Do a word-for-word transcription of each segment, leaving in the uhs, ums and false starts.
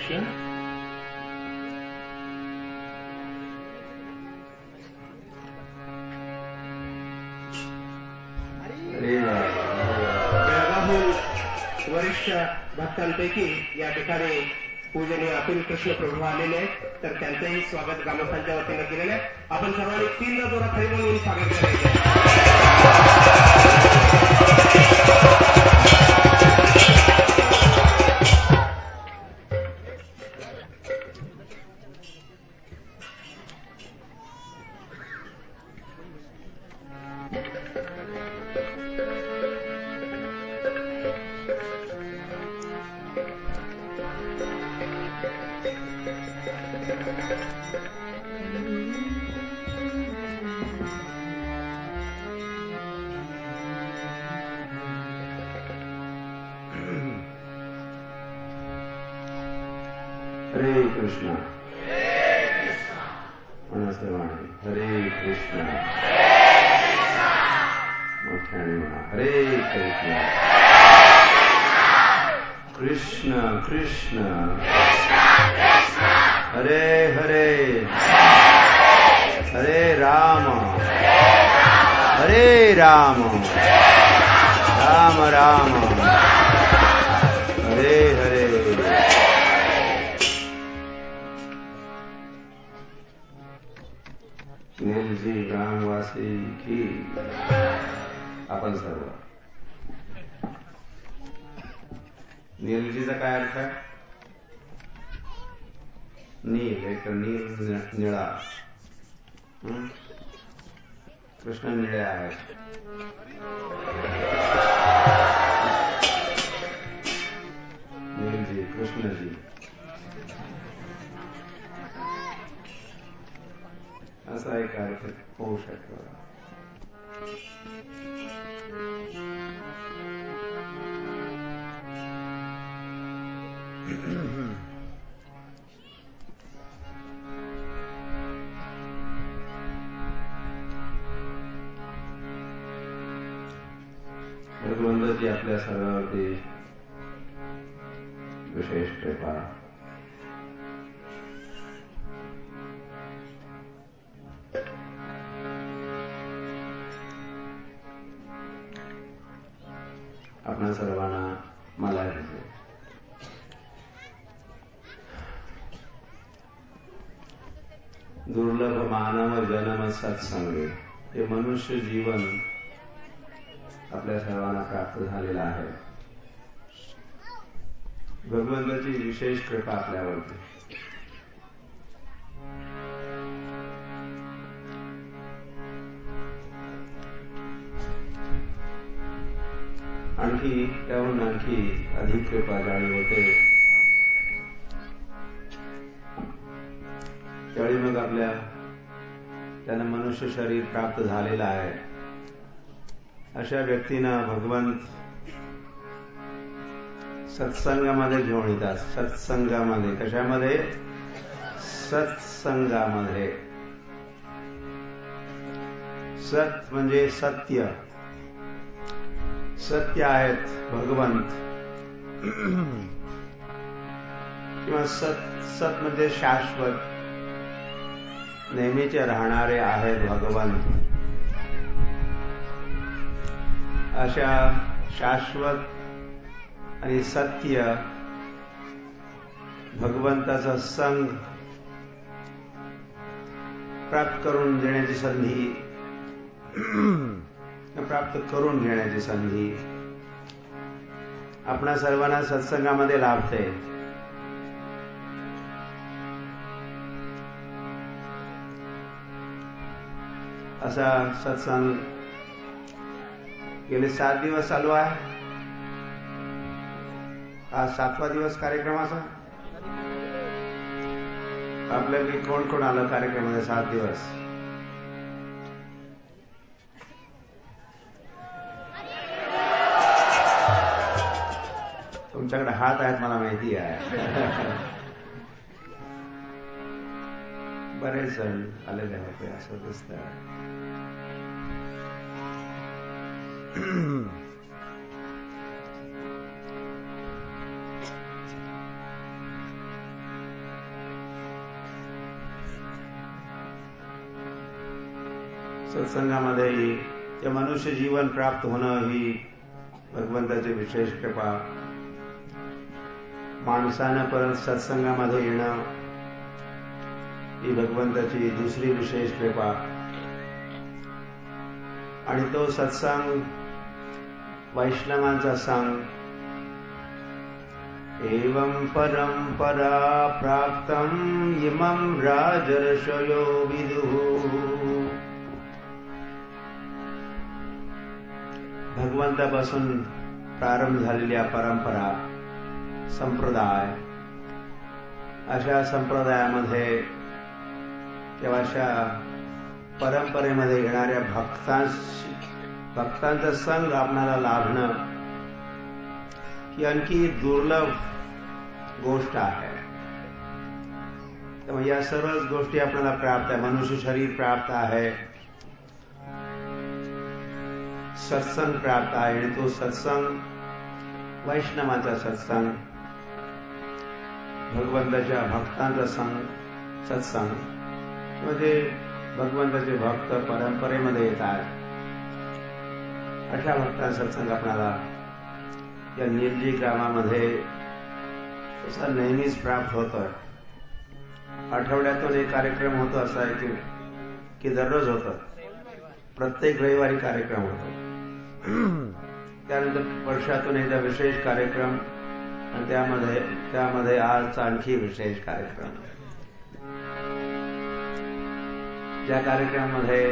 कृष्ण। बेळगावहून वरिष्ठ भक्तांपैकी या ठिकाणी पूजनीय अतुल कृष्ण प्रभू आलेले आहेत, तर त्यांचंही स्वागत ग्रामस्थांच्या वतीनं केलेलं आहे। आपण सर्वांनी तीनदा जोरात हरी बोलून स्वागत करायचं। हरे कृष्णा मनसवाणी हरे कृष्णा मोठ्याने म्हणा हरे कृष्णा कृष्ण कृष्ण हरे हरे हरे राम हरे राम राम राम हरे हरे। नीलजी ग्रामवासी की आपण सर्व। नीलजीचा काय अर्थ आहे? नील एक नील निळा, कृष्ण निळे आहेत। नीलजी कृष्णजी असा एक अर्थ होऊ शकतो। भगवंताची आपल्या सर्वांवरती विशेष कृपा। आपणा सर्वांना मला दुर्लभ मानव जन्म सत्संग हे मनुष्य जीवन आपल्या सर्वांना प्राप्त झालेलं आहे। भगवंताची विशेष कृपा आपल्यावरती। आणखी त्याहून आणखी अधिक कृपा ज्यावेळी होते त्यावेळी मग आपल्या त्यांना मनुष्य शरीर प्राप्त झालेलं आहे अशा व्यक्तींना भगवंत सत्संगामध्ये घेऊन येतात। सत्संगामध्ये कशामध्ये? सत्संगामध्ये। सत म्हणजे सत्य, सत्य आहेत भगवंत किंवा सत सत म्हणजे शाश्वत नेहमीचे राहणारे आहेत भगवंत। अशा शाश्वत आणि सत्य भगवंताचा संग प्राप्त करून देण्याची संधी, प्राप्त करून घेण्याची संधी आपणा सर्वांना सत्संगामध्ये लाभते। असा सत्संग गेले सात दिवस चालू आहे। आज सातवा दिवस कार्यक्रमाचा। आपल्यापैकी कोण कोण आलं कार्यक्रमामध्ये सात दिवस? तुमच्याकडे हात आहेत मला माहिती आहे। बरेच जण आलेले होते असं दिसतं। सत्संगामध्ये ते मनुष्य जीवन प्राप्त होणं ही भगवंताची विशेष कृपा. माणसानं परत सत्संगामध्ये येणं ही भगवंताची दुसरी विशेष कृपा. आणि तो सत्संग वैष्णवांचा संग. एवं परंपरा प्राप्तम् इमं राजर्षयो विदुः. भगवंतापासून प्रारंभ झालेल्या परंपरा, संप्रदाय, अशा संप्रदायामध्ये किंवा अशा परंपरेमध्ये येणाऱ्या भक्तांशी भक्तांचा संग आपल्याला लाभणं ही आणखी दुर्लभ गोष्ट आहे. त्यामुळे या सर्वच गोष्टी आपल्याला प्राप्त आहे. मनुष्य शरीर प्राप्त आहे, सत्संग प्राप्त आहे. आणि तो सत्संग वैष्णवांचा सत्संग, भगवंताच्या भक्तांचा संग सत्संग, म्हणजे भगवंताचे भक्त परंपरेमध्ये येतात. अशा भक्तांचा सत्संग आपल्याला या निर्जी ग्रामामध्ये असा नेहमीच प्राप्त होतोय. आठवड्यातून एक कार्यक्रम होतो असा आहे की, की दररोज होतो, प्रत्येक रविवारी कार्यक्रम होतो. त्यानंतर वर्षातून एकदा विशेष कार्यक्रम, आणि त्यामध्ये त्यामध्ये आजचा आणखी विशेष कार्यक्रम. ज्या कार्यक्रमामध्ये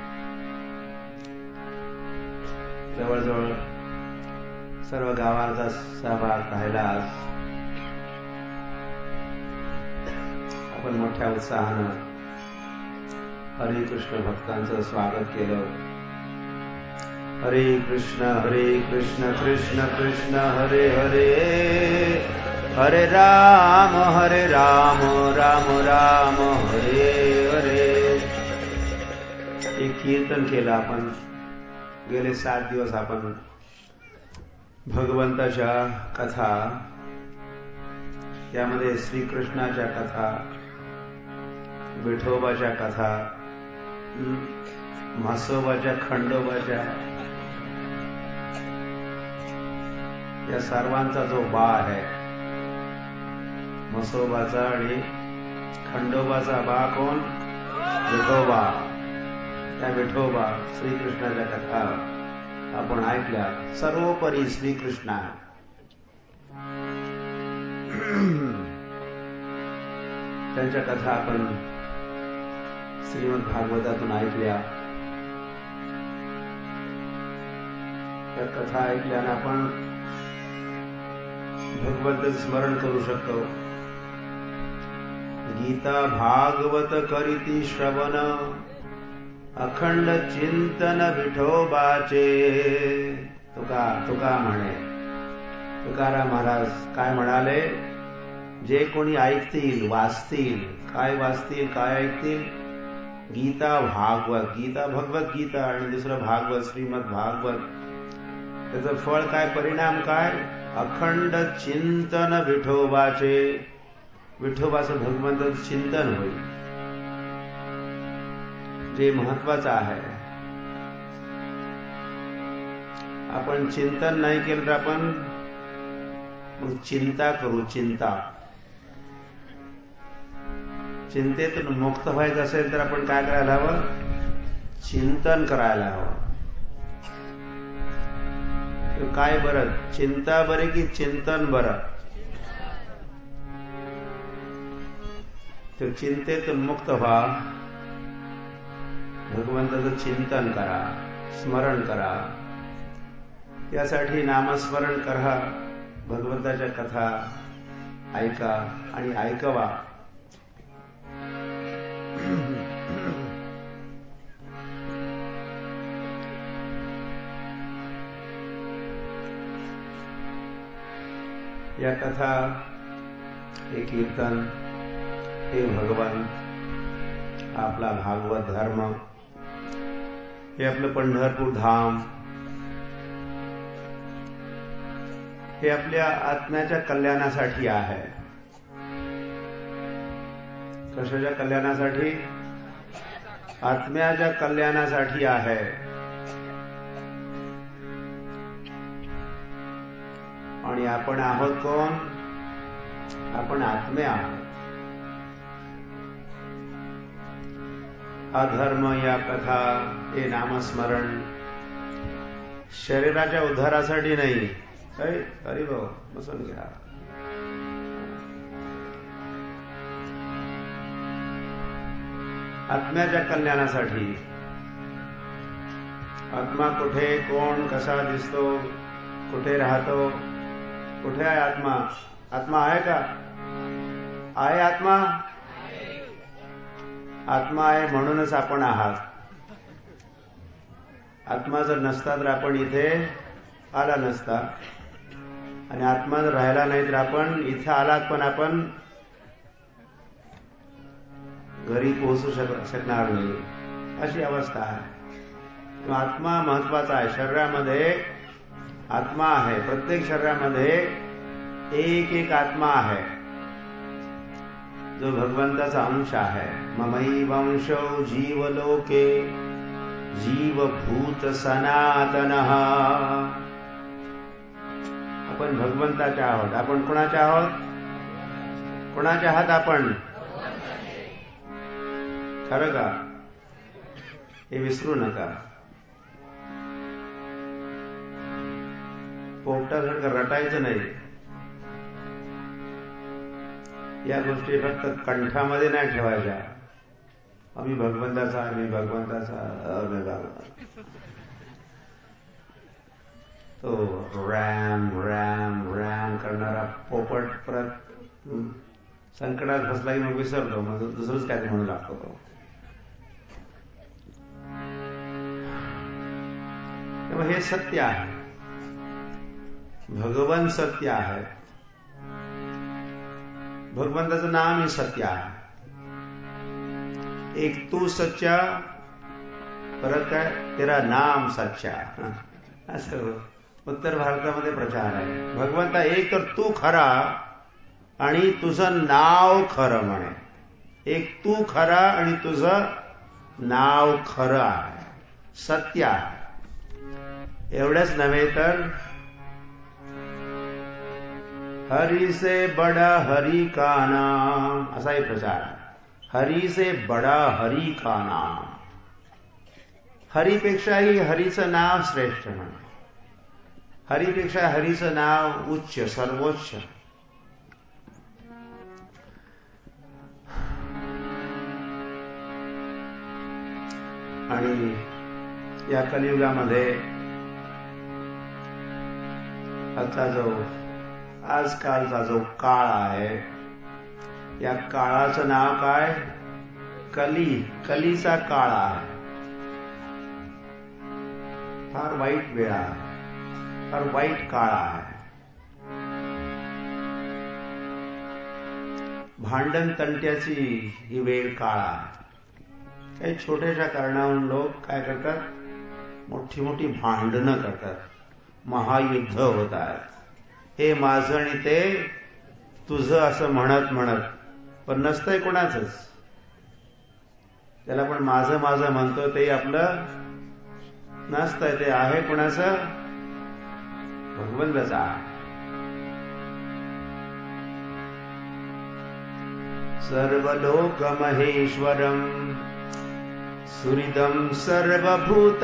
जवळजवळ सर्व गावांचा सहभाग राहिला. आपण मोठ्या उत्साहानं हरे कृष्ण भक्तांचं स्वागत केलं. हरे कृष्ण हरे कृष्ण कृष्ण कृष्ण हरे हरे, हरे राम हरे राम राम राम हरे हरे. एक कीर्तन केलं आपण. गेले सात दिवस आपण भगवंताच्या कथा, त्यामध्ये श्रीकृष्णाच्या कथा, विठोबाच्या कथा, म्हसोबाच्या, खंडोबाच्या, या सर्वांचा जो बा आहे, म्हसोबाचा आणि खंडोबाचा बा कोण? विठोबा. त्या विठोबा श्रीकृष्णाच्या कथा आपण ऐकल्या. सर्वोपरी श्रीकृष्ण. त्यांच्या कथा आपण श्रीमद भागवतातून ऐकल्या. त्या कथा ऐकल्याने आपण भगवंताचं स्मरण करू शकतो. गीता भागवत करीती श्रवण, अखंड चिंतन विठोबाचे. तुका तुका म्हणे, तुकाराम महाराज काय म्हणाले? जे कोणी ऐकतील, वाचतील, काय वाचतील, काय ऐकतील? गीता भागवत. गीता भगवद्गीता आणि दुसरं भागवत, श्रीमद भागवत. त्याचं फळ काय, परिणाम काय? अखंड चिंतन विठोबाचे. विठोबाचं भगवंताचं चिंतन होईल, जे महत्वाचं आहे. आपण चिंतन नाही केलं तर आपण मग चिंता करू. चिंता चिंतेतून मुक्त व्हायचं असेल तर आपण काय करायला हवं? चिंतन करायला हवं. काय बरं, चिंता बरे की चिंतन बरं? तर चिंतेतून मुक्त व्हा, भगवंताचं चिंतन करा, स्मरण करा. त्यासाठी नामस्मरण करा, भगवंताच्या कथा ऐका आणि ऐकवा. या कथा, हे कीर्तन, हे भगवान, आपला भागवत धर्म, हे आपलं पंढरपूर धाम, हे आपल्या आत्म्याच्या कल्याणासाठी आहे. कशाच्या कल्याणासाठी? आत्म्याच्या कल्याणासाठी आहे. आणि आपण आहोत कोण? आपण आत्मे आहोत. अधर्म या कथा, हे नामस्मरण शरीराच्या उद्धारासाठी नाही. अरे भाऊ बसून घ्या. आत्म्याच्या कल्याणासाठी. आत्मा कुठे, कोण, कसा दिसतो, कुठे राहतो, कुठे आहे आत्मा? आत्मा आहे का? आहे आत्मा? आत्मा आहे म्हणूनच आपण आहात. आत्मा जर नसता तर आपण इथे आला नसता. आणि आत्मा जर राहिला नाही तर आपण इथे आलात पण आपण घरी पोहोचू शकणार नाही. अशी अवस्था आहे. आत्मा महत्वाचा आहे. शरीरामध्ये आत्मा आहे. प्रत्येक शरीरामध्ये एक एक आत्मा आहे जो भगवंताचा अंश आहे. ममैवंशो जीवलोके जीवभूत सनातनः. आपण भगवंताचे आहोत. आपण कोणाचे आहोत? कोणाचे आहात आपण? खरं का? हे विसरू नका. पोपटासारखं रटायचं नाही. या गोष्टी फक्त कंठामध्ये नाही ठेवायच्या. आम्ही भगवंताचा, आम्ही भगवंताचा, आम्ही भगवंता. तो रॅम रॅम रॅम करणारा पोपट परत संकटात फसला की मग विसरतो. मग दुसरंच काय ते म्हणू लागतो तो. तेव्हा हे सत्य आहे. भगवान सत्य आहे. भगवंताचं नाम हे सत्य आहे. एक तू सच्चा, परत काय तेरा नाम सच्चा. असं उत्तर भारतामध्ये प्रचार आहे. भगवंता एक तर तू खरा आणि तुझं नाव खरं म्हणे. एक तू खरा आणि तुझं नाव खरं आहे, सत्य आहे. एवढंच नव्हे तर हरि से बड़ा हरि का नाम, असाही प्रचार आहे. हरि से बड़ा हरि का नाम. हरीपेक्षाही हरीचं नाव श्रेष्ठ म्हणे. हरीपेक्षा हरीचं नाव उच्च, सर्वोच्च. आणि या कलियुगामध्ये आता जो आजकालचा जो काळ आहे, या काळाचं नाव काय? कली. कलीचा काळ आहे. फार वाईट वेळ आहे, फार वाईट काळ आहे. भांडण तंट्याची ही वेळ काळ आहे. काही छोट्याशा कारणावरून लोक काय करतात? मोठी मोठी भांडणं करतात. महायुद्ध होत आहेत. हे माझं आणि ते तुझं असं म्हणत म्हणत, पण नसतंय कोणाचंच. त्याला पण माझं माझं म्हणतो ते आपलं नसतंय. ते आहे कोणाचं? भगवंताचं आहे. सर्वलोक महेश्वरम सुहृदं सर्वभूतानां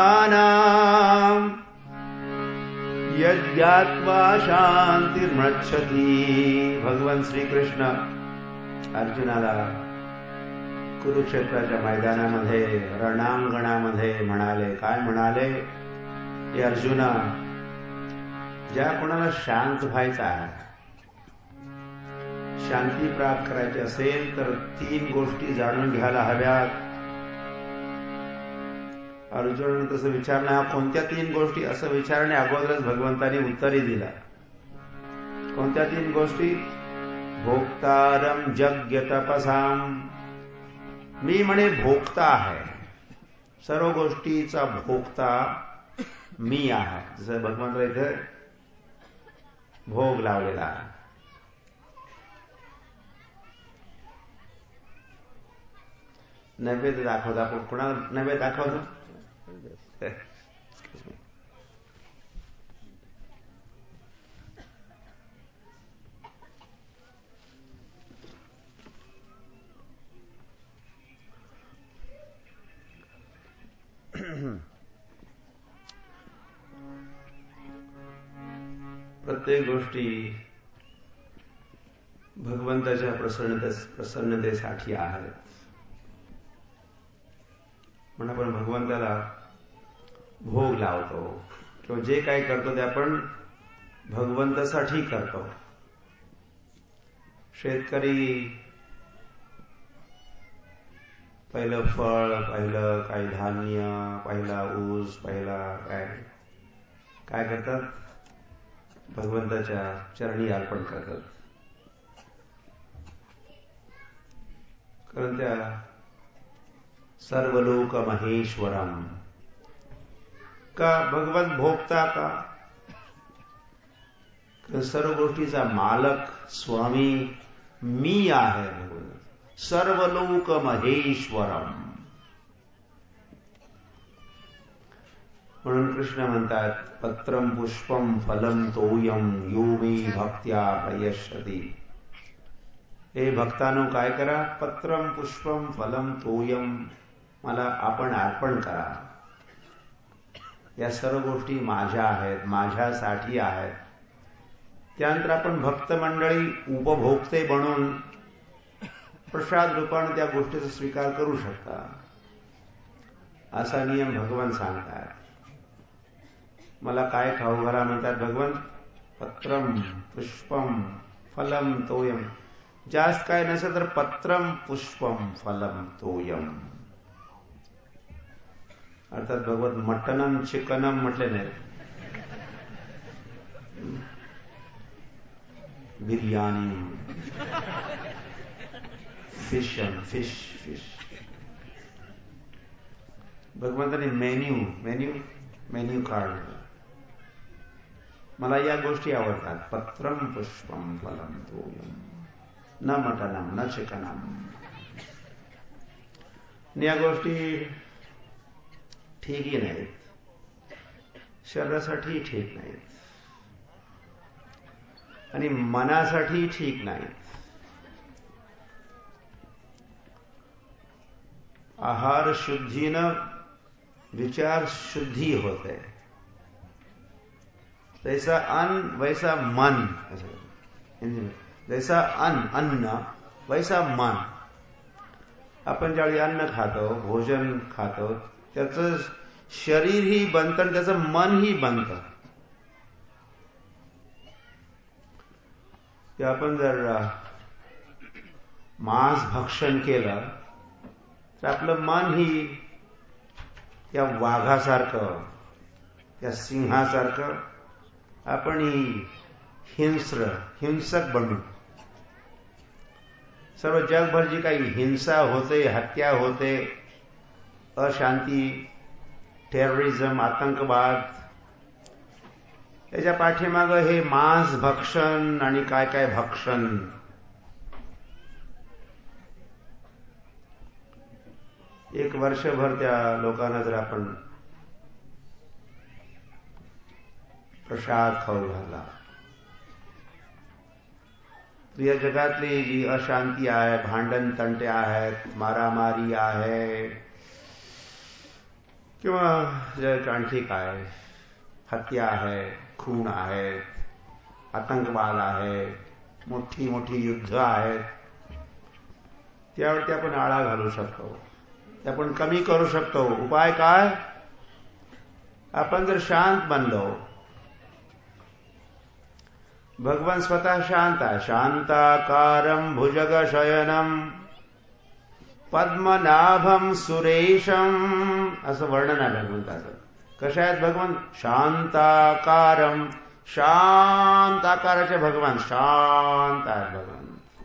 यज्ञात्वा शांतिर्मृच्छति. भगवान श्रीकृष्ण अर्जुनाला कुरुक्षेत्राच्या मैदानामध्ये, रणांगणामध्ये म्हणाले. काय म्हणाले? हे अर्जुना, ज्या कोणाला शांत व्हायचं आहे, शांती प्राप्त करायची असेल तर तीन गोष्टी जाणून घ्यायला हव्यात. अर्जुन तसं विचारणार, कोणत्या तीन गोष्टी असं विचारणे अगोदरच भगवंतांनी उत्तरही दिला. कोणत्या तीन गोष्टी? भोक्तारम यज्ञ तपसाम. मी म्हणे भोक्ता आहे, सर्व गोष्टीचा भोक्ता मी आहे. जसं भगवंत इथे भोग लावलेला आहे. नैवेद्य दाखवतो. आपण कोणाला नैवेद्य दाखवतो? प्रत्येक गोष्टी भगवंताच्या प्रसन्नते प्रसन्नतेसाठी आहेत. म्हणून आपण भगवंताला भोग लावतो किंवा जे काही करतो ते आपण भगवंतासाठी करतो. शेतकरी पहिलं फळ, पहिलं काही धान्य, पहिला ऊस, पहिला काय काय करतात? भगवंताच्या चरणी अर्पण करतात. कारण त्या सर्वलोक महेश्वरम का भगवंत भोगता का? सर्व गोष्टीचा मालक स्वामी मी आहे. भगवंत सर्वलोक महेश्वरम. म्हणून कृष्ण म्हणतात पत्रम पुष्पम फलम तोयम यो मे भक्त्या प्रयश्यति. हे भक्तांनो काय करा? पत्रम पुष्पम फलम तोयम मला आपण अर्पण करा. या सर्व गोष्टी माझ्या आहेत, माझ्यासाठी आहेत. त्यानंतर आपण भक्त मंडळी उपभोक्ते बनून प्रसाद रूपाने त्या गोष्टीचा स्वीकार करू शकता. असा नियम भगवान सांगतात. मला काय खाऊ घाला म्हणतात भगवान? पत्रम पुष्पम फलम तोयम. जास्त काय नसेल तर पत्रम पुष्पम फलम तोयम. अर्थात भगवत मटनम चिकनम म्हटले नाही. Biryani, fish fish fish. भगवंताने मेन्यू मेन्यू मेन्यू कार्ड. मला या गोष्टी आवडतात. पत्रम पुष्पम फलम तोयम. न मटनम न चिकनम. या गोष्टी ठीकही नाहीत, शरीरासाठी ठीक नाहीत आणि मनासाठी ठीक नाहीत. आहार शुद्धीनं विचार शुद्धी होते. जैसा अन्न वैसा मन. जैसा अन्न अन्न वैसा मन. आपण ज्यावेळी अन्न खातो, भोजन खातो, त्याचं शरीरही बनतं आणि त्याचं मनही बनतं. ते आपण जर मांस भक्षण केलं तर आपलं मनही त्या वाघासारखं, त्या सिंहासारखं आपणही हिंस्र हिंसक बनू. सर्व जगभर जी काही हिंसा होते, हत्या होते, अशांती, टेररिझम, आतंकवाद, त्याच्या पाठीमागं हे मांस भक्षण आणि काय काय भक्षण. एक वर्षभर त्या लोकांना जर आपण प्रसाद खाऊ घाला, या जगातली जी अशांती आहे, भांडण तंटे आहेत, मारामारी आहे, किंवा जग आणखी काय, हत्या आहे, खून आहे, आतंकवाद आहे, मोठी मोठी युद्ध आहेत, त्यावरती आपण आळा घालू शकतो, ते आपण कमी करू शकतो. उपाय काय? आपण जर शांत बनलो. भगवान स्वतः शांत आहे. शांताकारं भुजगशयनं पद्मनाभं सुरेशम असं वर्णन आहे भगवंताचं. कशा आहेत भगवान? शांताकारं. शांत आकाराचे भगवान, शांत आहेत भगवान.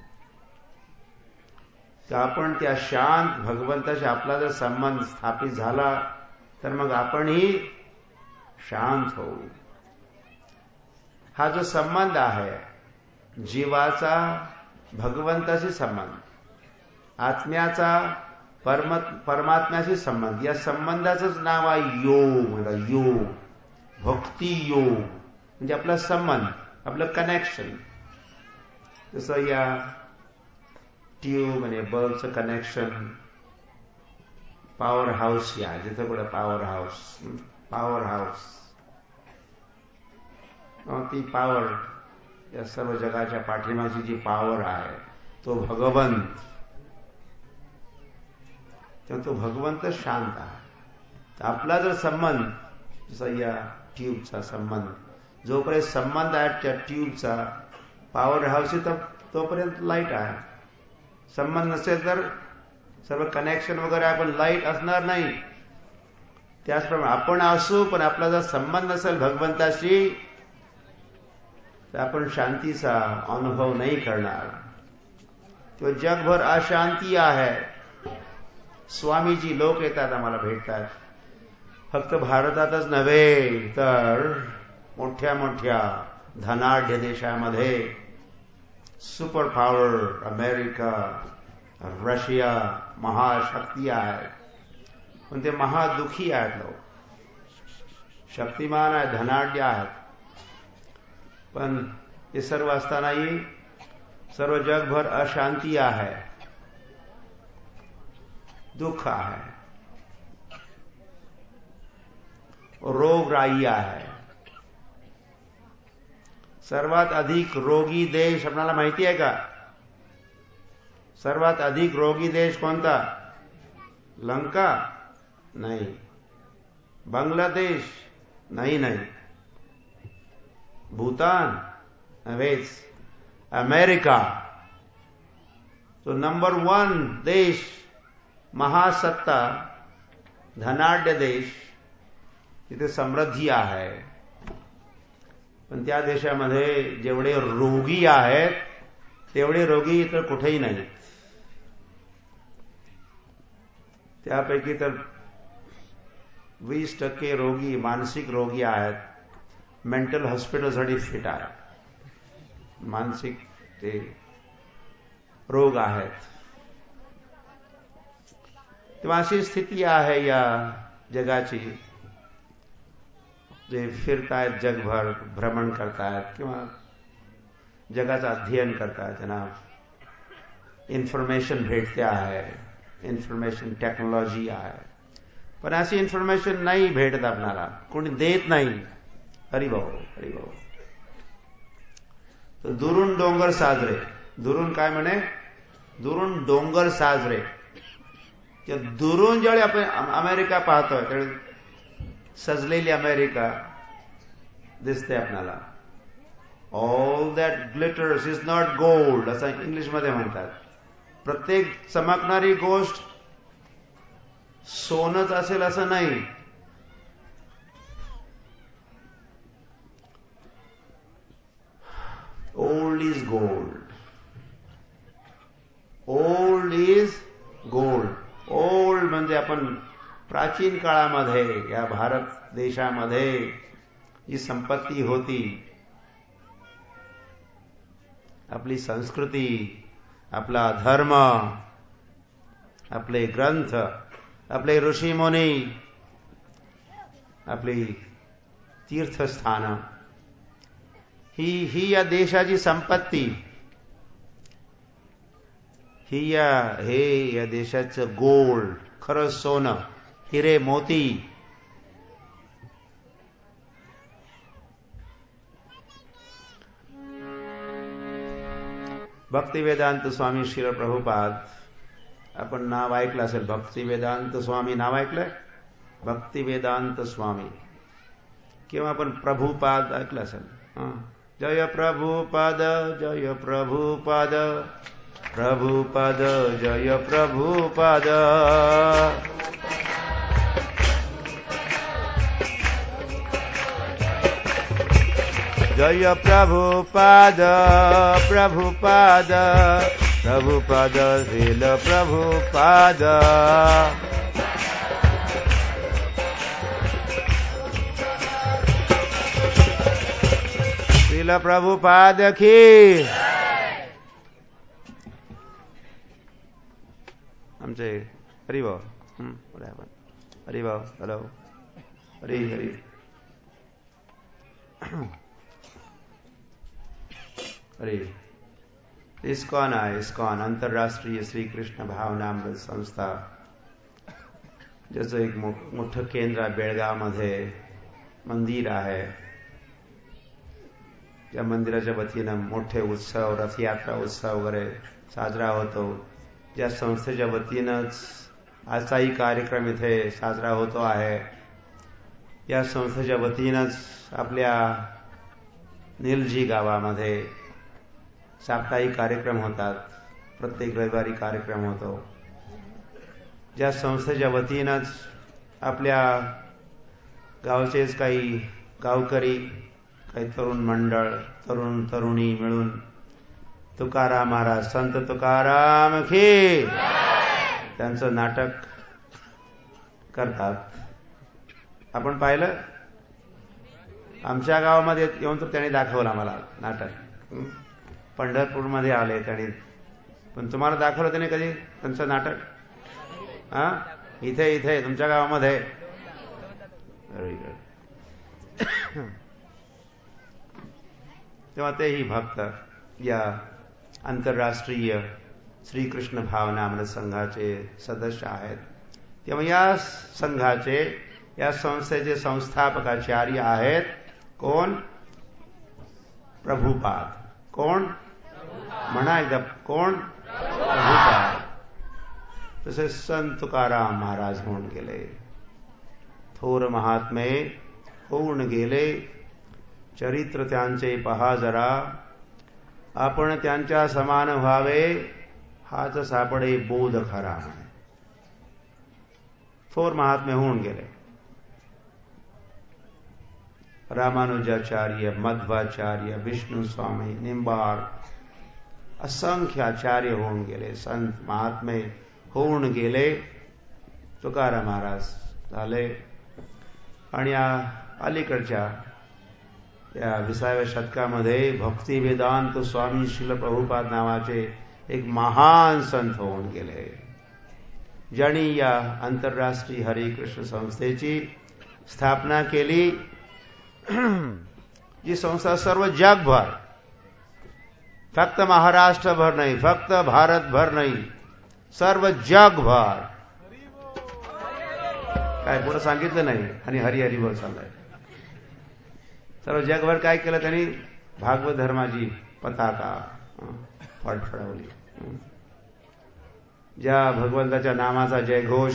तर आपण त्या शांत भगवंताशी आपला जर संबंध स्थापित झाला तर मग आपणही शांत होऊ. हा जो संबंध आहे जीवाचा भगवंताशी संबंध, आत्म्याचा परम परमात्म्याशी संबंध, या संबंधाचंच नाव आहे योग. म्हणजे योग, भक्ती योग, म्हणजे आपला संबंध, आपलं कनेक्शन. जसं या ट्यूब आणि बल्बचं कनेक्शन, पॉवर हाऊस, या जिथं कुठं पॉवर हाऊस, पॉवर हाऊस, ती पॉवर, या सर्व जगाच्या पाठीमागची जी पॉवर आहे तो भगवंत. तेव्हा तो भगवंत शांत आहे. तर आपला जर संबंध, जसा या ट्यूबचा संबंध, जोपर्यंत संबंध आहे त्या ट्यूबचा पॉवर हाऊस, तर तोपर्यंत लाईट आहे. संबंध नसेल तर सर्व कनेक्शन वगैरे आपण लाईट असणार नाही. त्याचप्रमाणे आपण असू, पण आपला जर संबंध नसेल भगवंताशी तर आपण शांतीचा अनुभव नाही करणार. तो जगभर अशांती आहे. स्वामीजी लोक येतात, आम्हाला भेटतात, फक्त भारतातच नव्हे तर मोठ्या मोठ्या धनाढ्य देशामध्ये, सुपर पॉवर अमेरिका, रशिया, महाशक्ती आहेत, पण ते महादुखी आहेत. लोक शक्तिमान आहेत, धनाढ्य आहेत, पण हे सर्व असतानाही सर्व जगभर अशांती आहे, दुःख आहे, रोगराई आहे. सर्वात अधिक रोगी देश आपल्याला माहिती आहे का? सर्वात अधिक रोगी देश कोणता? लंका नाही, बांगलादेश नाही, नाही, भूतान नव्हेच, अमेरिका. तो नंबर वन देश, महासत्ता, धनाढ्य देश, तिथे समृद्धी आहे. पण त्या देशामध्ये जेवढे रोगी आहेत तेवढे रोगी इतर कुठेही नाहीत. त्यापैकी तर वीस टक्के रोगी मानसिक रोगी आहेत, मेंटल हॉस्पिटलसाठी फिट आहेत, मानसिक ते रोग आहेत. तेव्हा अशी स्थिती आहे या जगाची. जे फिरतायत जगभर, भ्रमण करतायत किंवा जगाचं अध्ययन करतायत, त्यांना इन्फॉर्मेशन भेटते आहे, इन्फॉर्मेशन टेक्नॉलॉजी आहे, पण अशी इन्फॉर्मेशन नाही भेटत आपल्याला, कोणी देत नाही. हरिभाऊ, हरिभाऊ. तर दुरून डोंगर साजरे, दुरून काय म्हणे? दुरून डोंगर साजरे. त्या दुरून ज्यावेळी आपण अमेरिका पाहतोय त्यावेळी सजलेली अमेरिका दिसते आपल्याला. All that glitters is not gold, असं इंग्लिशमध्ये म्हणतात. प्रत्येक चमकणारी गोष्ट सोनच असेल असं नाही. Old is gold, old is gold. Old म्हणजे आपण प्राचीन काळामध्ये या भारत देशामध्ये जी संपत्ती होती, आपली संस्कृती, आपला धर्म, आपले ग्रंथ, आपले ऋषीमुनी, आपली तीर्थस्थान, ही ही या देशाची संपत्ती, ही या हे या देशाचं गोल्ड, खरं सोनं, हिरे मोती. भक्तिवेदांत स्वामी श्रील प्रभुपाद, आपण नाव ऐकलं असेल, भक्तिवेदांत स्वामी नाव ऐकलंय? भक्तिवेदांत स्वामी. किंवा आपण प्रभुपाद ऐकलं असेल. जय प्रभुपाद, जय प्रभुपाद, प्रभुपाद जय प्रभुपाद. जय प्रभुपाद, प्रभुपाद, प्रभुपाद श्रील प्रभुपाद. श्रील प्रभुपाद की. आमचे हरिभाव. हरिभाव. हॅलो. हरी हरी. हरी. इस्कॉन आहे. इस्कॉन आंतरराष्ट्रीय श्रीकृष्ण भावनामृत संस्था, ज्याचं एक मोठं केंद्र बेळगावमध्ये मंदिर आहे. या मंदिराच्या वतीनं मोठे उत्सव, रथयात्रा उत्सव वगैरे साजरा होतो. ज्या संस्थेच्या वतीनंच आजचाही कार्यक्रम इथे साजरा होतो आहे. या संस्थेच्या वतीनंच आपल्या निलजी गावामध्ये साप्ताहिक कार्यक्रम होतात. प्रत्येक रविवारी कार्यक्रम होतो. ज्या संस्थेच्या वतीनंच आपल्या गावचेच काही गावकरी, काही तरुण मंडळ, तरुण तरुणी मिळून तुकाराम महाराज, संत तुकाराम की, त्यांचं नाटक करतात. आपण पाहिलं आमच्या गावामध्ये येऊन तर त्यांनी दाखवलं आम्हाला नाटक. पंढरपूरमध्ये आले त्यांनी, पण तुम्हाला दाखवलं त्याने कधी त्यांचं नाटक? हा, इथे इथे तुमच्या गावामध्ये. Very good. तेव्हा तेही भक्त या आंतरराष्ट्रीय श्रीकृष्ण भावनामृत संघाचे सदस्य आहेत. तेव्हा या संघाचे, या संस्थेचे संस्थापकाचार्य आहेत कोण? प्रभुपाद. कोण? म्हणा एकदा. कोण? प्रभुपाद. तसे संत तुकाराम महाराज होऊन गेले. थोर महात्मे होऊन गेले. चरित्र त्यांचे पहा जरा, आपण त्यांच्या समान व्हावे हाच सापडे बोध खरा. थोर महात्मे होऊन गेले. रामानुजाचार्य, मध्वाचार्य, विष्णू स्वामी, निंबाळ, असंख्य आचार्य होऊन गेले. संत महात्मे होऊन गेले. तुकाराम महाराज झाले. आणि या अलीकडच्या या विसाव्या शतकामध्ये भक्ती वेदांत स्वामी श्रील प्रभुपाद नावाचे एक महान संत होऊन गेले, ज्यांनी या आंतरराष्ट्रीय हरिकृष्ण संस्थेची स्थापना केली. जी संस्था सर्व जगभर, फक्त महाराष्ट्रभर नाही, फक्त भारतभर नाही, सर्व जगभर. काय पुढे सांगितलं नाही आणि हरी हरी बोल चाललाय. सर्व जगभर काय केलं त्यांनी? भागवत धर्माची पताका फडफडवली. ज्या भगवंताच्या नामाचा जयघोष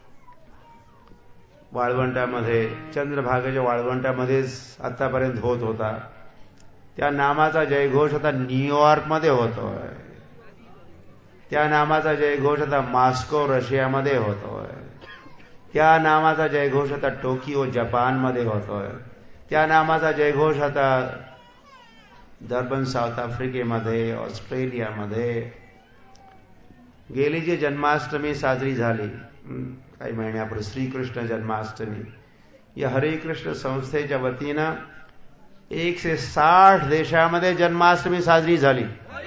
वाळवंटामध्ये, चंद्रभागेच्या वाळवंटामध्येच आतापर्यंत होत होता, त्या नामाचा जयघोष आता न्यूयॉर्कमध्ये होतोय. त्या नामाचा जयघोष आता मॉस्को रशियामध्ये होतोय. त्या नामाचा जयघोष आता टोकियो जपानमध्ये होतोय. त्या नामाचा जयघोष आता डर्बन साऊथ आफ्रिकेमध्ये, ऑस्ट्रेलियामध्ये. गेली जी जन्माष्टमी साजरी झाली काही महिन्यापूर्वी, श्रीकृष्ण जन्माष्टमी, या हरिकृष्ण संस्थेच्या वतीनं एकशे साठ देशामध्ये जन्माष्टमी साजरी झाली.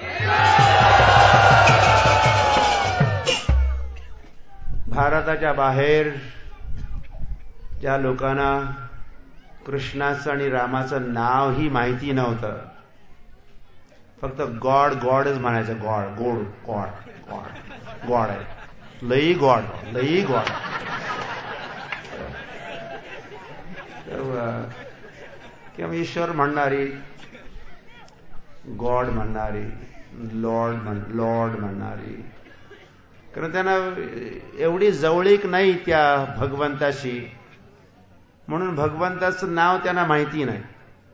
भारताच्या बाहेर ज्या लोकांना कृष्णाचं आणि रामाचं नावही माहिती नव्हतं, फक्त गॉड गॉडच म्हणायचं. गॉड गोड गॉड गॉड गॉड आहे, लई गॉड, लई गॉड. किंवा ईश्वर म्हणणारी, गॉड म्हणणारी, लॉर्ड म्हण लॉर्ड म्हणणारी, कारण त्यांना एवढी जवळीक नाही त्या भगवंताशी, म्हणून भगवंताचं नाव त्यांना माहिती नाही.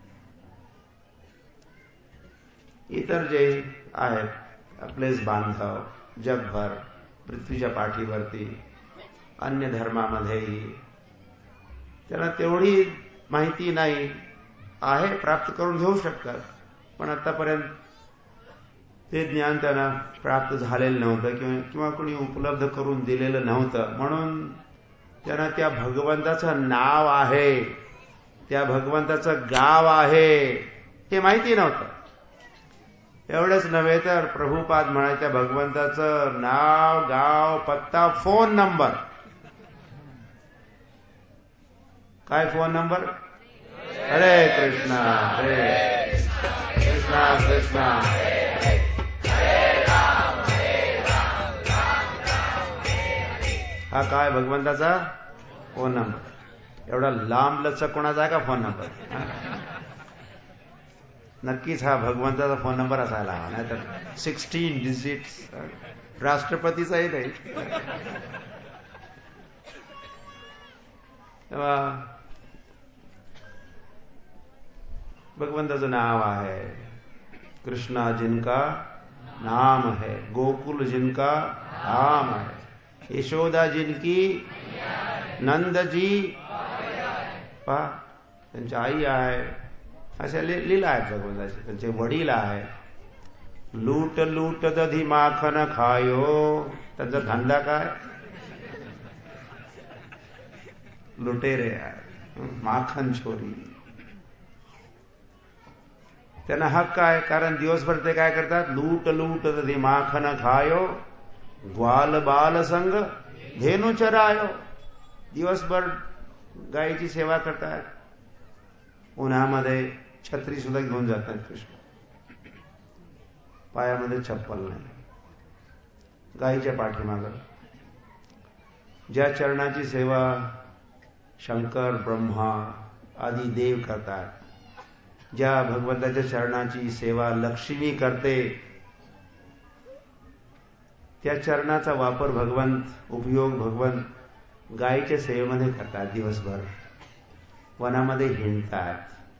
इतर जे आहेत आपलेच बांधव जगभर, पृथ्वीच्या पाठीवरती, अन्य धर्मामध्येही, त्यांना तेवढी माहिती नाही आहे. प्राप्त करून घेऊ शकतात, पण आतापर्यंत ते ज्ञान त्यांना प्राप्त झालेलं नव्हतं किंवा किंवा कोणी उपलब्ध करून दिलेलं नव्हतं. म्हणून त्यांना त्या भगवंताचं नाव आहे, त्या भगवंताचं गाव आहे हे माहिती नव्हतं. एवढंच नव्हे तर प्रभुपाद म्हणायच्या भगवंताचं नाव, गाव, पत्ता, फोन नंबर. काय फोन नंबर? हरे कृष्णा हरे कृष्णा कृष्णा हा काय भगवंताचा फोन नंबर. एवढा लांब लचक कोणाचा आहे का फोन नंबर? नक्कीच हा भगवंताचा फोन नंबर असायला हवा, नाही तर सिक्स्टीन डिजिट्स राष्ट्रपतीचाही नाही. तेव्हा भगवंताचं नाव आहे. कृष्णा जिनका नाम है, गोकुल जिनका धाम है, यशोदा जिनकी नंद जी पहा त्यांची आई आहे. अशा लीला आहेत भगवंताची. त्यांचे वडील आहे. लूट लूट दधी माखन खायो. त्यांचा धंदा काय? लुटेरे आहे, माखन चोरी. त्यांना हक्क आहे, कारण दिवसभर ते काय करतात? लूट लूट दधी माखन खायो, ग्वाल बाल संग धेनू चरायो. दिवसभर गायीची सेवा करतात. उन्हामध्ये छत्री सुद्धा घेऊन जातात कृष्ण. पायामध्ये चप्पल नाही. गायीच्या पाठीमागं ज्या चरणाची सेवा शंकर, ब्रह्मा आदी देव करतात, ज्या भगवंताच्या चरणाची सेवा लक्ष्मी करते, त्या चरणाचा वापर भगवंत, उपयोग भगवंत गायीच्या सेवेमध्ये करतात. दिवसभर वनामध्ये हिंडतात.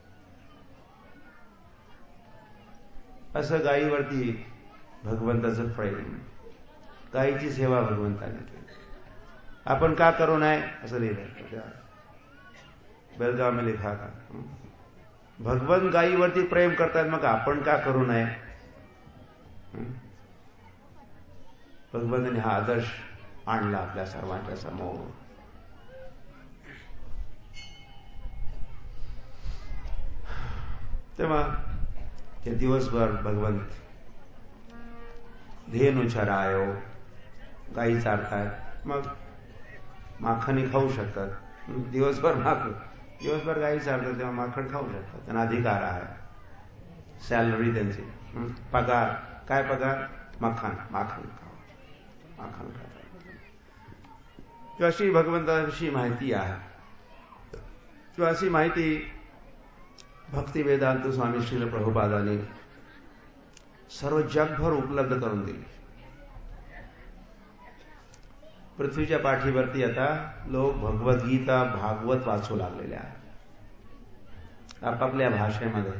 असं गायीवरती भगवंताचं प्रेम, गायीची सेवा भगवंताने केली. आपण का करू नये असं लिहिलं बेलगाव में लिखा था. भगवंत गायीवरती प्रेम करतात, मग आपण का करू नये? भगवंताने हा आदर्श आणला आपल्या सर्वांच्या समोर. तेव्हा ते दिवसभर भगवंत धेनू चरायो, गायी चारतात. मग माखणी खाऊ शकतात. दिवसभर माखण दिवसभर गायी चारतात तेव्हा माखण खाऊ शकतात. त्यांना अधिकार आहे. सॅलरी त्यांची, पगार. काय पगार? माखण. माखण खाऊ, माखण खातात. अशी भगवंताविषयी माहिती आहे. किंवा अशी माहिती भक्ती वेदांत स्वामी श्रील प्रभुपादांनी सर्व जगभर उपलब्ध करून दिली. पृथ्वीच्या पाठीवरती आता लोक भगवद्गीता, भागवत वाचू लागलेले आहेत आपापल्या भाषेमध्ये.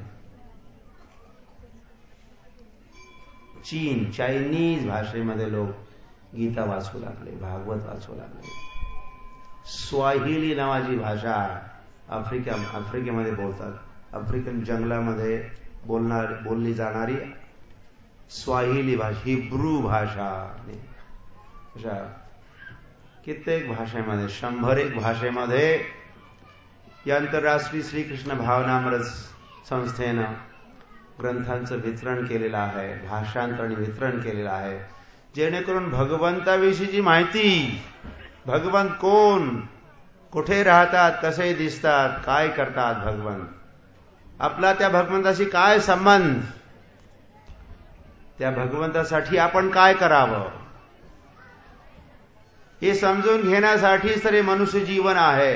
चीन, चायनीज भाषेमध्ये लोक गीता वाचू लागले, भागवत वाचू लागले. स्वाहिली नावाची भाषा आफ्रिका आफ्रिकेमध्ये बोलतात. आफ्रिकन जंगलामध्ये बोलणार बोलली जाणारी स्वाहिली भाषा, हिब्रू भाषा. अशा कित्येक भाषेमध्ये, शंभर एक भाषेमध्ये या आंतरराष्ट्रीय श्रीकृष्ण भावनामृत संस्थेनं ग्रंथांचं वितरण केलेलं आहे, भाषांतर आणि वितरण केलेलं आहे, जेणेकरून भगवंताविषयीची माहिती, भगवंत कोण, कुठे राहतात, कसे दिसतात, काय करतात भगवंत, आपला त्या भगवंताशी काय संबंध, त्या भगवंतासाठी आपण काय करावं, हे समजून घेण्यासाठीच तर हे मनुष्य जीवन आहे.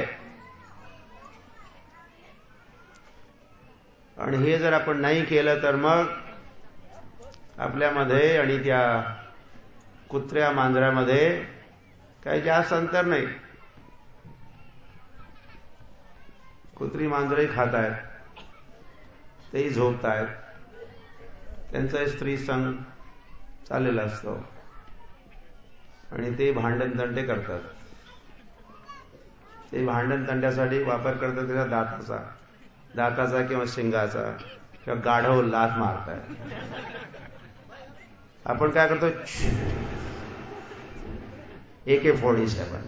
आणि हे जर आपण नाही केलं तर मग आपल्यामध्ये आणि त्या कुत्र्या मांजरामध्ये काही जास्त अंतर नाही. कुत्री मांजरही खात आहेत, तेही झोपत आहेत, त्यांचा स्त्री संग चाललेला असतो आणि ते भांडण तंटे करतात. ते भांडण तंट्यासाठी वापर करतात त्याच्या दाताचा दाताचा किंवा शिंगाचा किंवा गाढव लाथ मारतात. आपण काय करतो, ए के फोर्टी सेवन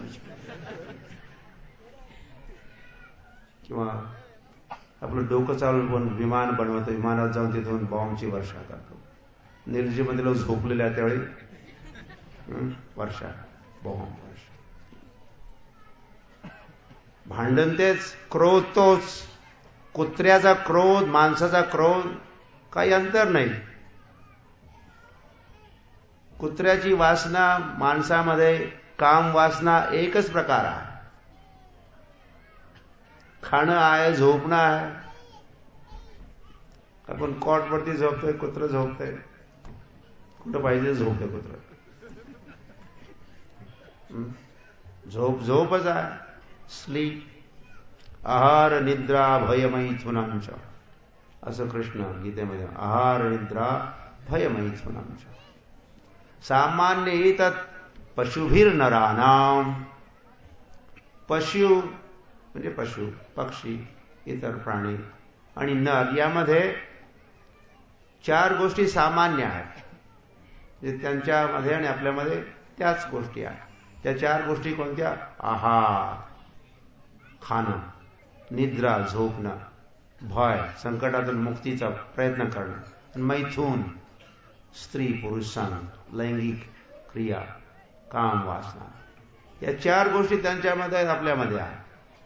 किंवा आपलं डोकं चालून विमान बनवतो, विमानात जाऊन तिथून बॉम्बची वर्षा करतो. निर्जीमध्ये लोक झोपलेल्या त्यावेळी वर्षा बॉम्ब वर्षा. भांडण तेच, क्रोध तोच. कुत्र्याचा क्रोध, माणसाचा क्रोध काही अंतर नाही. कुत्र्याची वासना, माणसामध्ये काम वासना एकच प्रकार आहे. खाणं आहे, झोपणं आहे. आपण कॉटवरती झोपतोय, कुत्र झोपतंय. कुठं पाहिजे झोपतंय कुत्र. झोप झोपच आहे. स्लीप. आहार निद्रा भयमैथुनांच, असं कृष्ण गीतेमध्ये. आहार निद्रा भयमैथुनांच. सामान्य एतत् पशुभिर्नराणाम. पशु म्हणजे पशु, पक्षी, इतर प्राणी आणि नर यामध्ये चार गोष्टी सामान्य आहेत. त्यांच्यामध्ये आणि आपल्यामध्ये त्याच गोष्टी आहेत. त्या चार गोष्टी कोणत्या? आहार, खाणं, निद्रा, झोपणं, भय, संकटातून मुक्तीचा प्रयत्न करणं, मैथून, स्त्री पुरुषांत लैंगिक क्रिया, काम वासना. या चार गोष्टी त्यांच्यामध्ये आहेत, आपल्यामध्ये आहेत.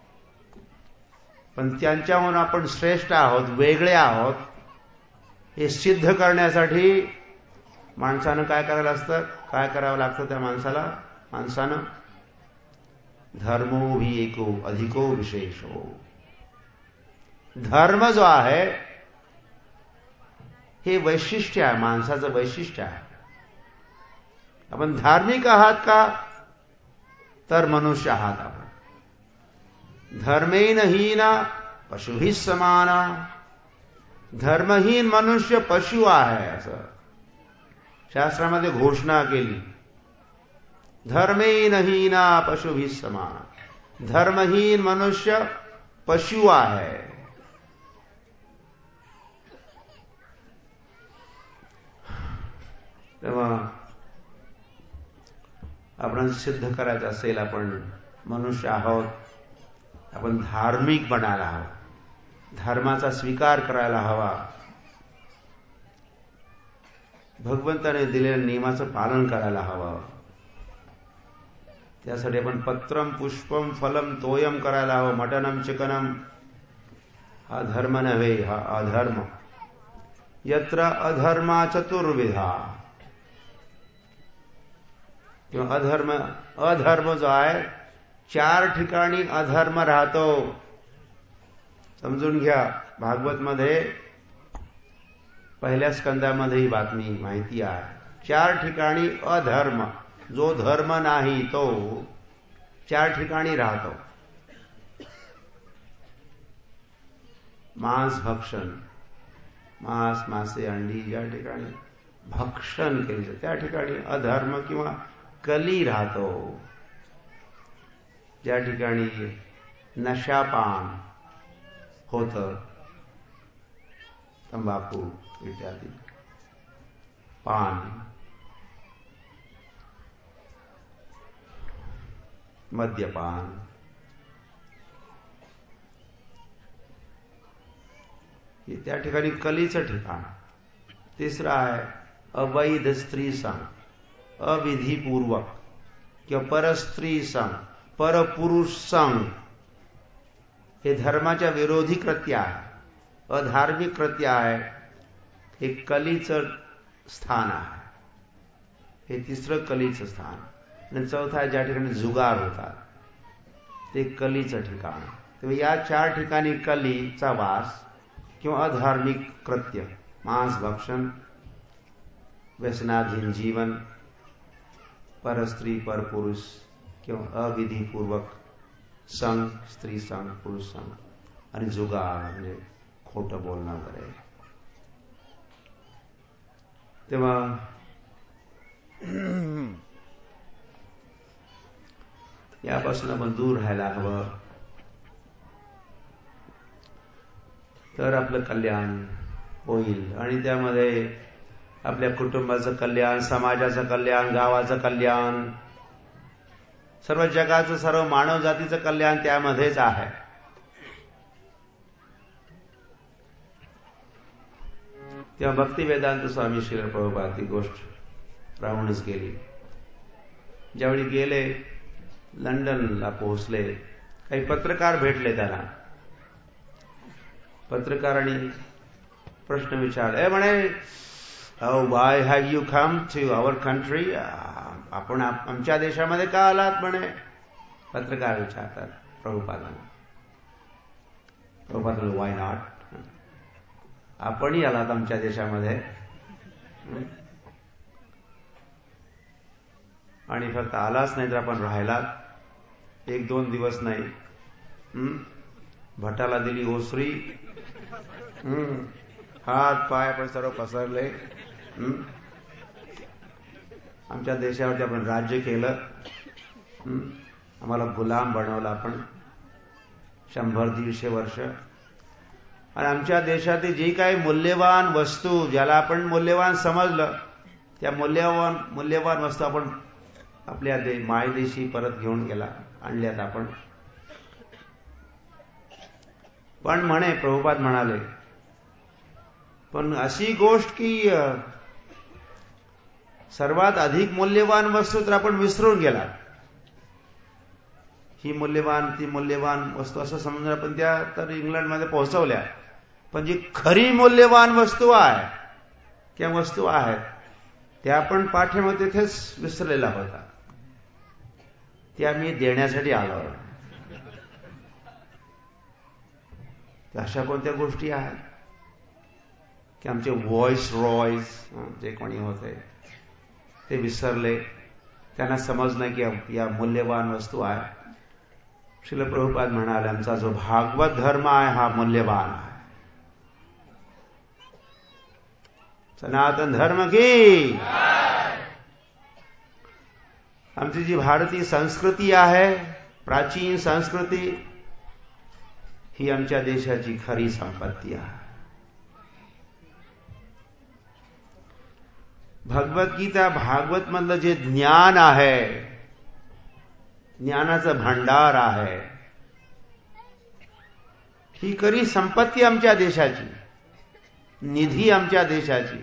पण त्यांच्याहून आपण श्रेष्ठ आहोत, वेगळे आहोत, हे सिद्ध करण्यासाठी माणसानं काय करायला असतं? काय करावं लागतं त्या माणसाला? माणसानं धर्मो भी एको अधिको विशेषो. धर्म जो आहे हे वैशिष्ट्य आहे, माणसाचं वैशिष्ट्य आहे. आपण धार्मिक आहात का? तर मनुष्य आहात आपण. धर्मेन हीना पशुभिः समाना. धर्महीन मनुष्य पशु आहे असं शास्त्रामध्ये घोषणा केली. धर्मेन हीना पशुभिः समाना. धर्महीन मनुष्य पशु आहे. तेव्हा आपण सिद्ध करायचं असेल, आपण मनुष्य आहोत, आपण धार्मिक बनायला हवं, धर्माचा स्वीकार करायला हवा, भगवंताने दिलेल्या नियमाचं पालन करायला हवं. त्यासाठी आपण पत्रम पुष्पम फलम तोयम करायला हवं. मटनम चिकनम हा धर्म नव्हे, हा अधर्म. यत्र अधर्मा चतुर्विधा. किंवा अधर्म अधर्म जो आहे चार ठिकाणी अधर्म राहतो. समजून घ्या. भागवत मध्ये पहिल्या स्कंदामध्ये ही बातमी माहिती आहे. चार ठिकाणी अधर्म, जो धर्म नाही तो चार ठिकाणी राहतो. मांस भक्षण, मांस मासे अंडी ज्या ठिकाणी भक्षण केले जाते त्या ठिकाणी अधर्म किंवा कली राहतो. ज्या ठिकाणी नशापान होतं, तंबाखू इत्यादी पान, मद्यपान, हे त्या ठिकाणी कलीचं ठिकाण. तिसरं आहे अवैध स्त्री संग, अविधीपूर्वक किंवा परस्त्री संग, परपुरुष संग. हे धर्माच्या विरोधी कृत्य आहे, अधार्मिक कृत्य आहे. हे कलीचं स्थान आहे. हे तिसरं कलीचं स्थान. आणि चौथा आहे ज्या ठिकाणी जुगार होतात ते कलीचं ठिकाण. तेव्हा या चार ठिकाणी कलीचा वास किंवा अधार्मिक कृत्य, मांस भक्षण, व्यसनाधीन जीवन, परस्त्री परपुरुष किंवा अविधीपूर्वक संघ, स्त्री संघ, पुरुष संघ आणि जुगार म्हणजे खोटं बोलणं वगैरे. तेव्हा यापासून आपण दूर राहायला हवं. तर आपलं कल्याण होईल. आणि त्यामध्ये आपल्या कुटुंबाचं कल्याण, समाजाचं कल्याण, गावाचं कल्याण, सर्व जगाचं, सर्व मानव जातीचं कल्याण त्यामध्येच आहे. तेव्हा भक्तिवेदांत स्वामी श्री प्रभुपाद ती गोष्ट राहूनच गेली. ज्यावेळी गेले, लंडनला पोहोचले, काही पत्रकार भेटले त्यांना. पत्रकारांनी प्रश्न विचारले, म्हणे, Oh, why have you come to our country? आपण आमच्या देशामध्ये का आलात म्हणे. पत्रकार विचारतात प्रभुपादांना. प्रभुपाद म्हणाले, why not? आपणही आलात आमच्या देशामध्ये. आणि फक्त आलाच नाही तर आपण राहिलात एक दोन दिवस नाही. भटाला दिली ओसरी, हात पाय पण सर्व पसरले. आमच्या देशावरती आपण राज्य केलं, आम्हाला गुलाम बनवलं आपण शंभर दीडशे वर्ष. आणि आमच्या देशातील जी काही मूल्यवान वस्तू, ज्याला आपण मूल्यवान समजलं, त्या मूल्यवान मूल्यवान वस्तू आपण आपल्या दे मायदेशी परत घेऊन गेला आणल्यात आपण. पण म्हणे प्रभुपाद म्हणाले, पण अशी गोष्ट की सर्वात अधिक मूल्यवान वस्तू तर आपण विसरून गेला. ही मूल्यवान ती मूल्यवान वस्तू असं समजून आपण त्या तर इंग्लंडमध्ये पोहोचवल्या. पण जी खरी मूल्यवान वस्तू आहे, त्या वस्तू आहेत त्या आपण पाठीमध्ये तिथेच विसरलेला होता. त्या मी देण्यासाठी आलो. अशा कोणत्या गोष्टी आहेत की आमचे व्हॉइस रॉयस जे कोणी होते ते विसरले, त्यांना समजणं की या मूल्यवान वस्तू आहे. श्रील प्रभुपाद म्हणाले, आमचा जो भागवत धर्म आहे हा मूल्यवान आहे. सनातन धर्म की, आमची जी भारतीय संस्कृती आहे, प्राचीन संस्कृती, ही आमच्या देशाची खरी संपत्ती आहे. भगवद्गीता भागवत मधलं जे ज्ञान आहे, ज्ञानाचं भांडार आहे, ही खरी संपत्ती आमच्या देशाची, निधी आमच्या देशाची.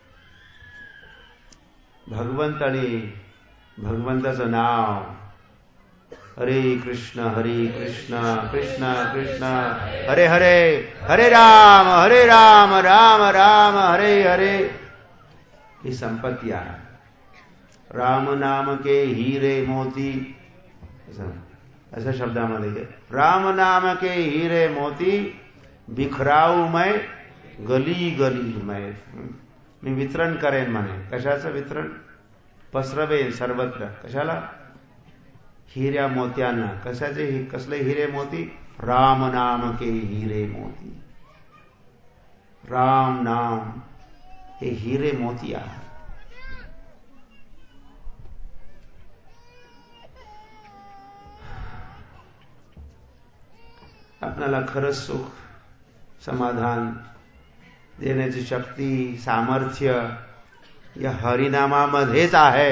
भगवंताने भगवंताचं नाव हरे कृष्ण हरे कृष्ण कृष्ण कृष्ण हरे हरे, हरे राम हरे राम राम राम हरे हरे, ही संपत्ती आहे. राम नाम के हीरे मोती, अशा शब्दामध्ये राम नाम के हीरे मोती बिखराऊ मैं गली गली मैं. मी वितरण करेन म्हणे. कशाचं वितरण? पसरवेन सर्वत्र. कशाला? हिऱ्या मोत्यांना. कशाचे? कसले हिरे मोती? राम नाम के हिरे मोती. राम नाम हे हिरे मोती आहे. आपल्याला खरंच सुख समाधान देण्याची शक्ती सामर्थ्य या हरिनामामध्येच आहे,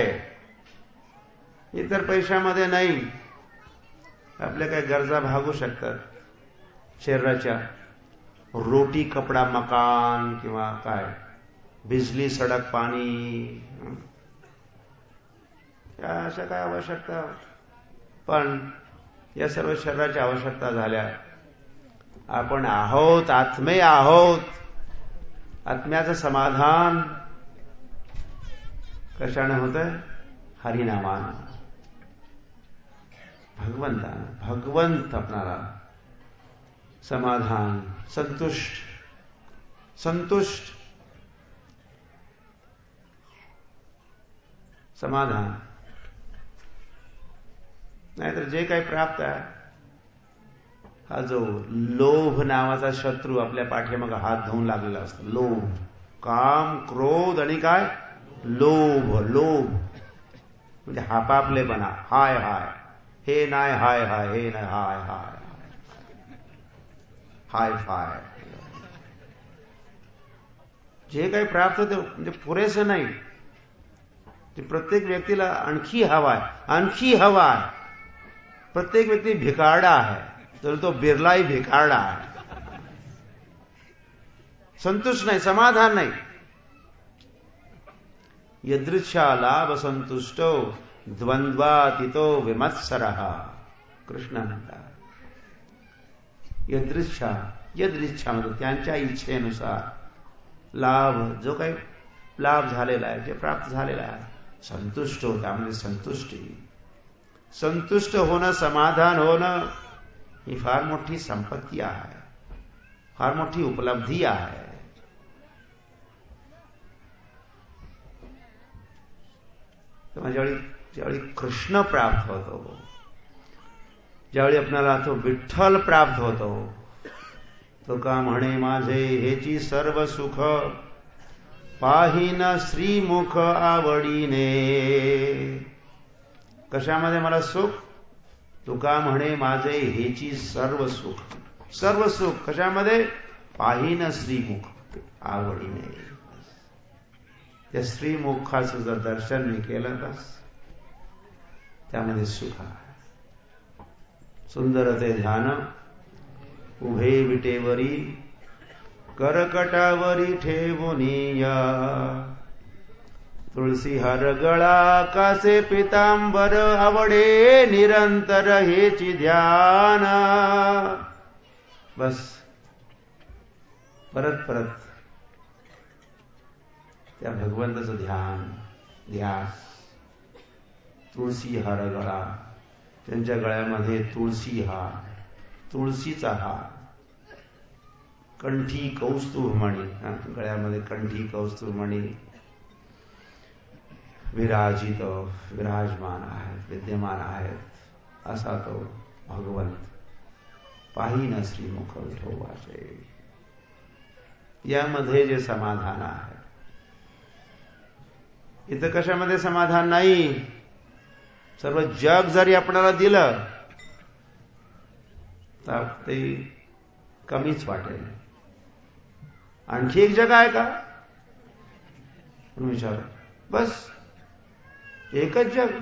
इतर पैशामध्ये नाही. आपल्या काही गरजा भागू शकतात शरीराच्या, रोटी कपडा मकान किंवा काय बिजली सडक पाणी, अशा काय आवश्यकता. पण या सर्व शरीराच्या आवश्यकता झाल्या. आपण आहोत, आत्मे आहोत. आत्म्याचं समाधान कशाने होतं? हरिनामानं, भगवंतानं. भगवंत आपणाला समाधान, संतुष्ट संतुष्ट समाधान. नाहीतर जे काही प्राप्त आहे, हा जो लोभ नावाचा शत्रू आपल्या पाठीमागे हात धुवून लागलेला असतो. लोभ, काम, क्रोध आणि काय? लोभ. लोभ म्हणजे हापापलेपणा. हाय हाय, हे नाही हाय हाय, हे नाही हाय हाय, हाय फाय. जे काही प्राप्त होते म्हणजे पुरेसं नाही. ते प्रत्येक व्यक्तीला आणखी हवाय, आणखी हवाय. प्रत्येक व्यक्ती भिकारडा आहे, तर तो बिर्लाई भिकारडा आहे. संतुष्ट नाही, समाधान नाही. यदृच्छा लाभ संतुष्टो द्वंद्वातीतो विमत्सरः. कृष्ण म्हणतात यदृच्छा, यदृच्छा म्हणजे त्यांच्या इच्छेनुसार लाभ, जो काही लाभ झालेला आहे, जे प्राप्त झालेला आहे, संतुष्ट हो, त्यामध्ये संतुष्टी. संतुष्ट होणं, समाधान होणं ही फार मोठी संपत्ती आहे, फार मोठी उपलब्धी आहे. तेव्हा ज्यावेळी ज्यावेळी कृष्ण प्राप्त होतो, ज्यावेळी आपल्याला तो विठ्ठल प्राप्त होतो, तो का म्हणे माझे हेची सर्व सुख पाहिन श्रीमुख आवडीने. कशामध्ये मला सुख? तुका म्हणे माझे हेची सर्व सुख. सर्व सुख कशामध्ये? पाहिन श्रीमुख आवडीने. त्या श्रीमुखाचं जर दर्शन मी केलं बस त्यामध्ये सुख आहे. सुंदर ते ध्यान उभे विटेवरी करकटावरी ठेवुनिया. तुळसी हर गळा कासे पितांबर आवडे निरंतर हेची ध्यान. बस परत परत त्या भगवंताचं ध्यान, ध्यास. तुळसी हार गळा, त्यांच्या गळ्यामध्ये तुळसी हार, तुळशीचा हार. कंठी कौस्तुभमणी, गळ्यामध्ये कंठी कौस्तुभमणी विराजित, विराजमान आहेत, विद्यमान आहेत. असा तो भगवंत पाहिन श्रीमुख विठोबाचे. यामध्ये जे समाधान आहे, इथं कशामध्ये समाधान नाही. सर्व जग जरी आपल्याला दिलं तर ते कमीच वाटेल. आणखी एक जग आहे का विचार? बस एकच जग.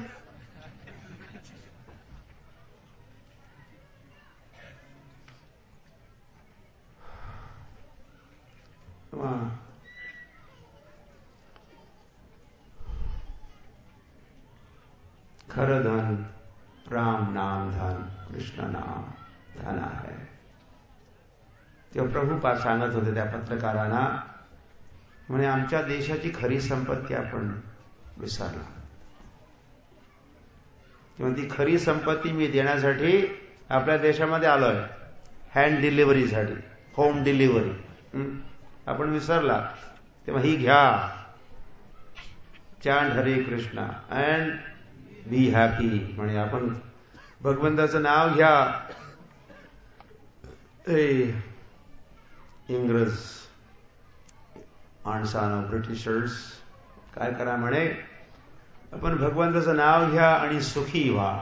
खरं धन राम नाम धन, कृष्ण नाम धन आहे. तेव्हा प्रभुपाद सांगत होते त्या पत्रकारांना, म्हणे आमच्या देशाची खरी संपत्ती आपण विसरला. किंवा ती खरी संपत्ती मी देण्यासाठी आपल्या देशामध्ये आलोय, हँड डिलिव्हरीसाठी, होम डिलिव्हरी. आपण विसरला. तेव्हा ही घ्या, चांड हरे कृष्णा अँड बी हॅपी. म्हणजे आपण भगवंताचं नाव घ्या. ए इंग्रज माणसानं, ब्रिटिशर्स काय करा म्हणे, आपण भगवंताचं नाव घ्या आणि सुखी व्हा.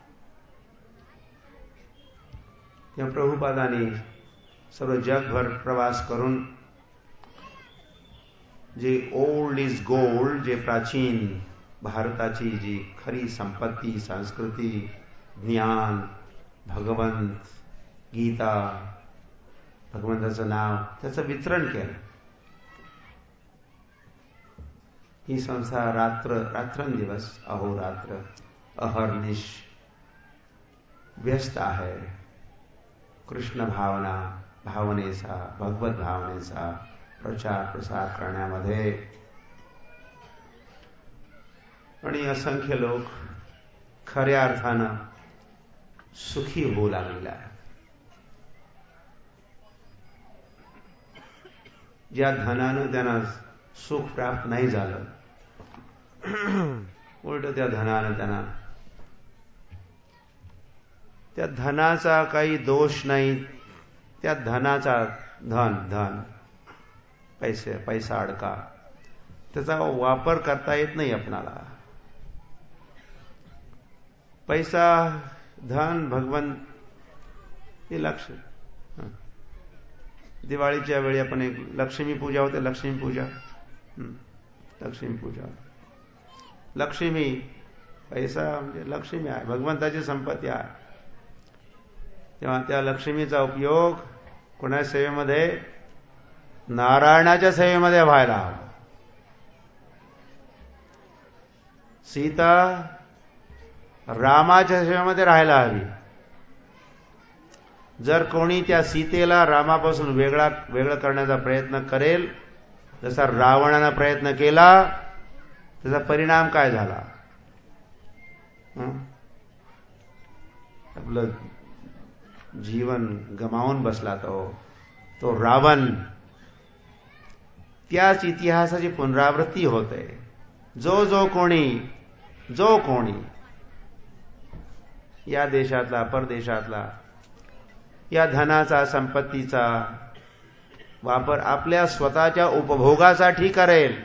या प्रभुपादांनी सर्व जगभर प्रवास करून जे ओल्ड इज गोल्ड, जे प्राचीन भारताची जी खरी संपत्ती, संस्कृती, ज्ञान, भगवंत, गीता, भगवंताचं नाव, त्याचं वितरण केलं. ही संस्था रात्र रात्रंदिवस, अहोरात्र, अहर्निश व्यस्त आहे कृष्ण भावना, भावनेचा, भगवत भावनेचा प्रचार प्रसार करण्यामध्ये. आणि असंख्य लोक खऱ्या अर्थानं सुखी होऊ लागलेले आहेत. ज्या धनानं त्यांना सुख प्राप्त नाही झालं, उलट त्या धनानं त्यांना, त्या धनाचा काही दोष नाही, त्या धनाचा धन धन पैसे पैसा अडका, त्याचा वापर करता येत नाही आपणाला. पैसा, धन, भगवंत हे लक्ष. दिवाळीच्या वेळी आपण एक लक्ष्मी पूजा होते, लक्ष्मी पूजा, लक्ष्मी पूजा. लक्ष्मी पैसा म्हणजे लक्ष्मी आहे, भगवंताची संपत्ती आहे. तेव्हा त्या लक्ष्मीचा उपयोग कोणाच्या सेवेमध्ये? नारायणाच्या सेवेमध्ये व्हायला हवा. सीता रामाच्या सेवेमध्ये राहायला हवी. जर कोणी त्या सीतेला रामापासून वेगळा वेगळं करण्याचा प्रयत्न करेल, जसा रावणानं प्रयत्न केला, त्याचा परिणाम काय झाला? आपलं जीवन गमावून बसला तो तो रावण. त्याच इतिहासाची पुनरावृत्ती होते. जो जो कोणी जो कोणी या देशातला परदेशातला या धनाचा संपत्तीचा वापर आपल्या स्वतःच्या उपभोगासाठी करेल,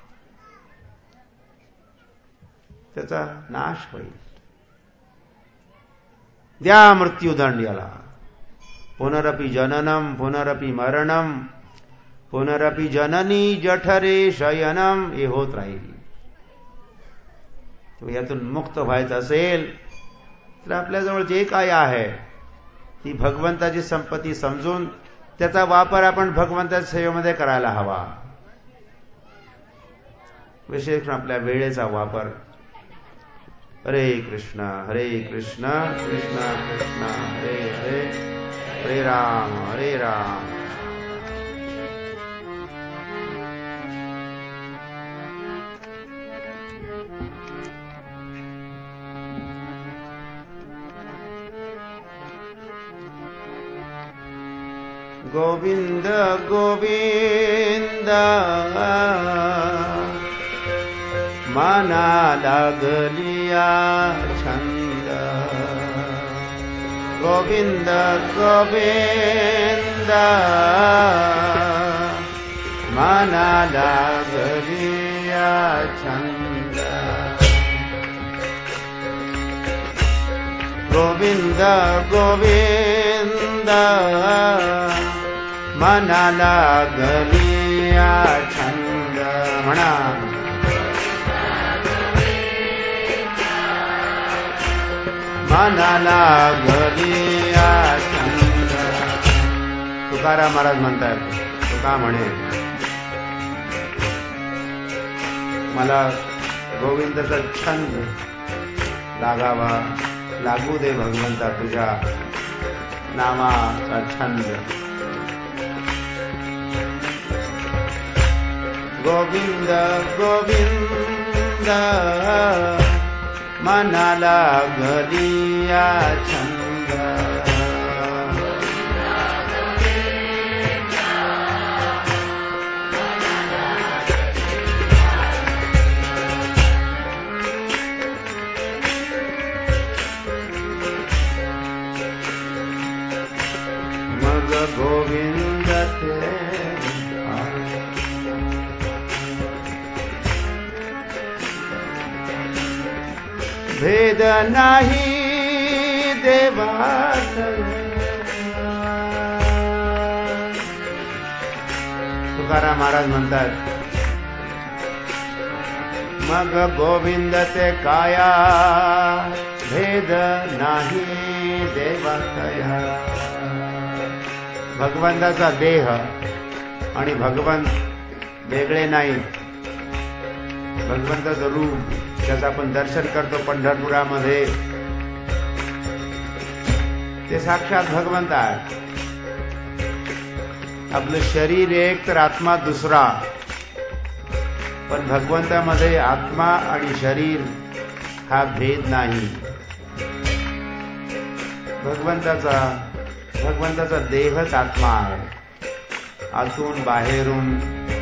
त्याचा नाश होईल. द्या मृत्यूदंड याला. पुनरपी जननम पुनरपी मरणम पुनरपी जननी जठरे शयनम हे होत राहील. यातून मुक्त व्हायचं असेल तर आपल्याजवळ जे काय आहे ती भगवंताची संपत्ती समजून त्याचा वापर आपण भगवंताच्या सेवेमध्ये करायला हवा. विशेष आपल्या वेळेचा वापर. हरे कृष्ण हरे कृष्ण कृष्ण कृष्ण हरे हरे हरे राम हरे राम. गोविंद गोविंद मना लागलिया छंद. गोविंद गोविंद मना लागलिया छंद. गोविंद गोविंद मना लागलिया छंद. म्हणा मना लागलिया छंद. तुकाराम महाराज म्हणतात, तुका म्हणे मला गोविंदाचा छंद लागावा, लागू दे भगवंता तुझ्या नामाचा छंद. गोविंद गोविंद मना लागलिया छंद. मग गोविंद ते भेद नाही देवात. तुकाराम महाराज म्हणतात, मग गोविंद ते काया भेद नाही देवातया. भगवंताचा देह आणि भगवंत वेगळे नाही. भगवंताचं रूप ज्याचं आपण दर्शन करतो पंढरपुरामध्ये, ते साक्षात भगवंत आहे. आपलं शरीर एक तर आत्मा दुसरा, पण भगवंतामध्ये आत्मा आणि शरीर हा भेद नाही. भगवंताचा भगवंताचा देहच आत्मा आहे. आतून बाहेरून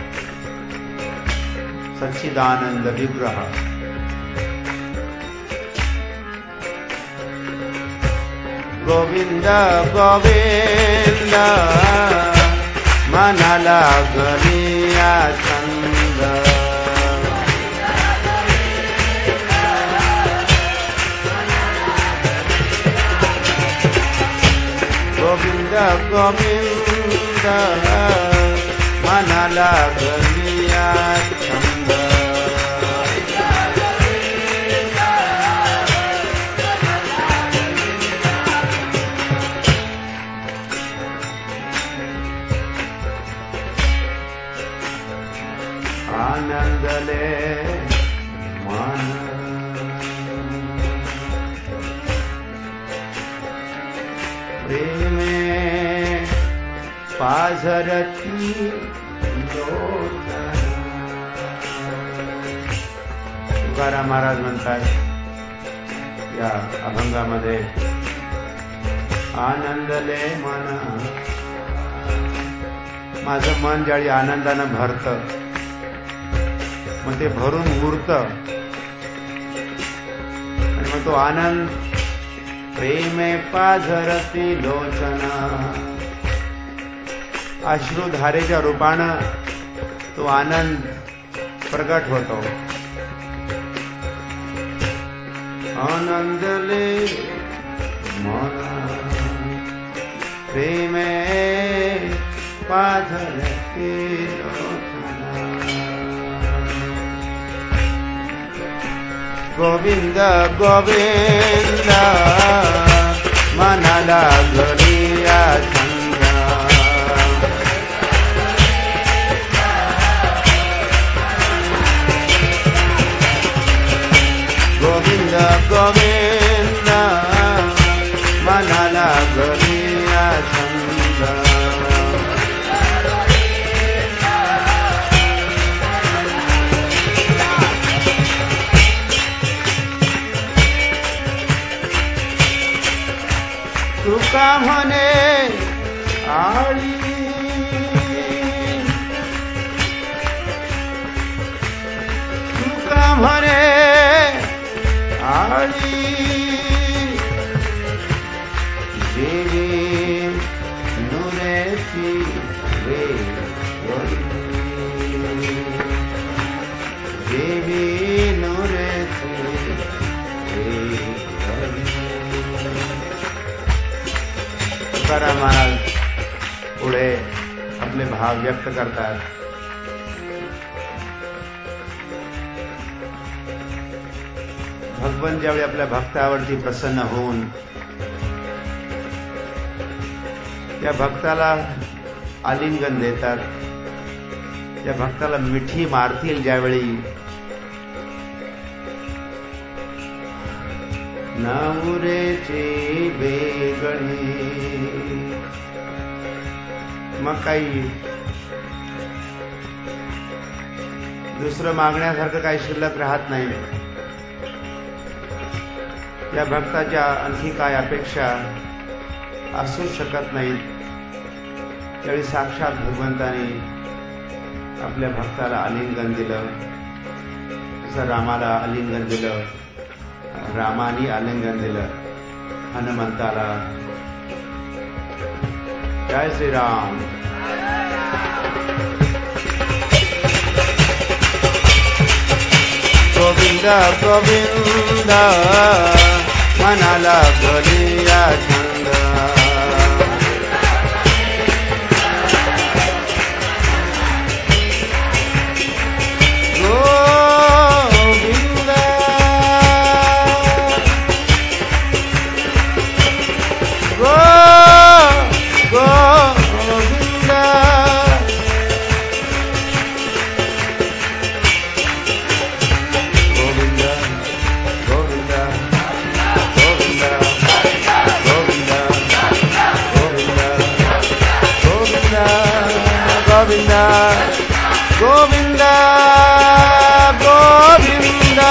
सच्चिदानंद विग्रह. गोविंद गोविंद मना लागलिया छंद. गोविंद गोविंद मना लागलिया छंद. आनंदले मन पाझरती लोचन. तुकाराम महाराज म्हणतात या अभंगामध्ये, आनंदले मन, माझं मन ज्यावेळी आनंदानं भरतं मग ते भरून उरतं आणि मग तो आनंद प्रेमे पाझरती लोचन, अश्रुधारेच्या रूपानं तो आनंद प्रकट होतो. आनंदले मन प्रेमे पाझरती लोचन. गोविंद गोविंद मनाला घरिया छंद. गोविंद गोविंद मनाला घरिया छंद. तुका म्हणे आळी, तुका म्हणे आळी, देवी नुरेची रे देवी नुरेची रे. तुकाराम महाराज पुढे आपले भाव व्यक्त करतात. भगवान ज्यावेळी आपल्या भक्तावरती प्रसन्न होऊन त्या भक्ताला आलिंगन देतात, त्या भक्ताला मिठी मारतील ज्यावेळी, नवरेची बेगणी, मग काही दुसरं मागण्यासारखं काही शिल्लक राहत नाही. या भक्ताच्या आणखी काय अपेक्षा असू शकत नाहीत. त्यावेळी साक्षात भगवंताने आपल्या भक्ताला आलिंगन दिलं, जसं रामाला आलिंगन दिलं, रामानी आलिंगन दिलं हनुमंताला. जय श्रीराम. गोविंद गोविंद मनाला घरिया छंद. गोविंद गो गोविंद गोविंद गोविंद गोविंद.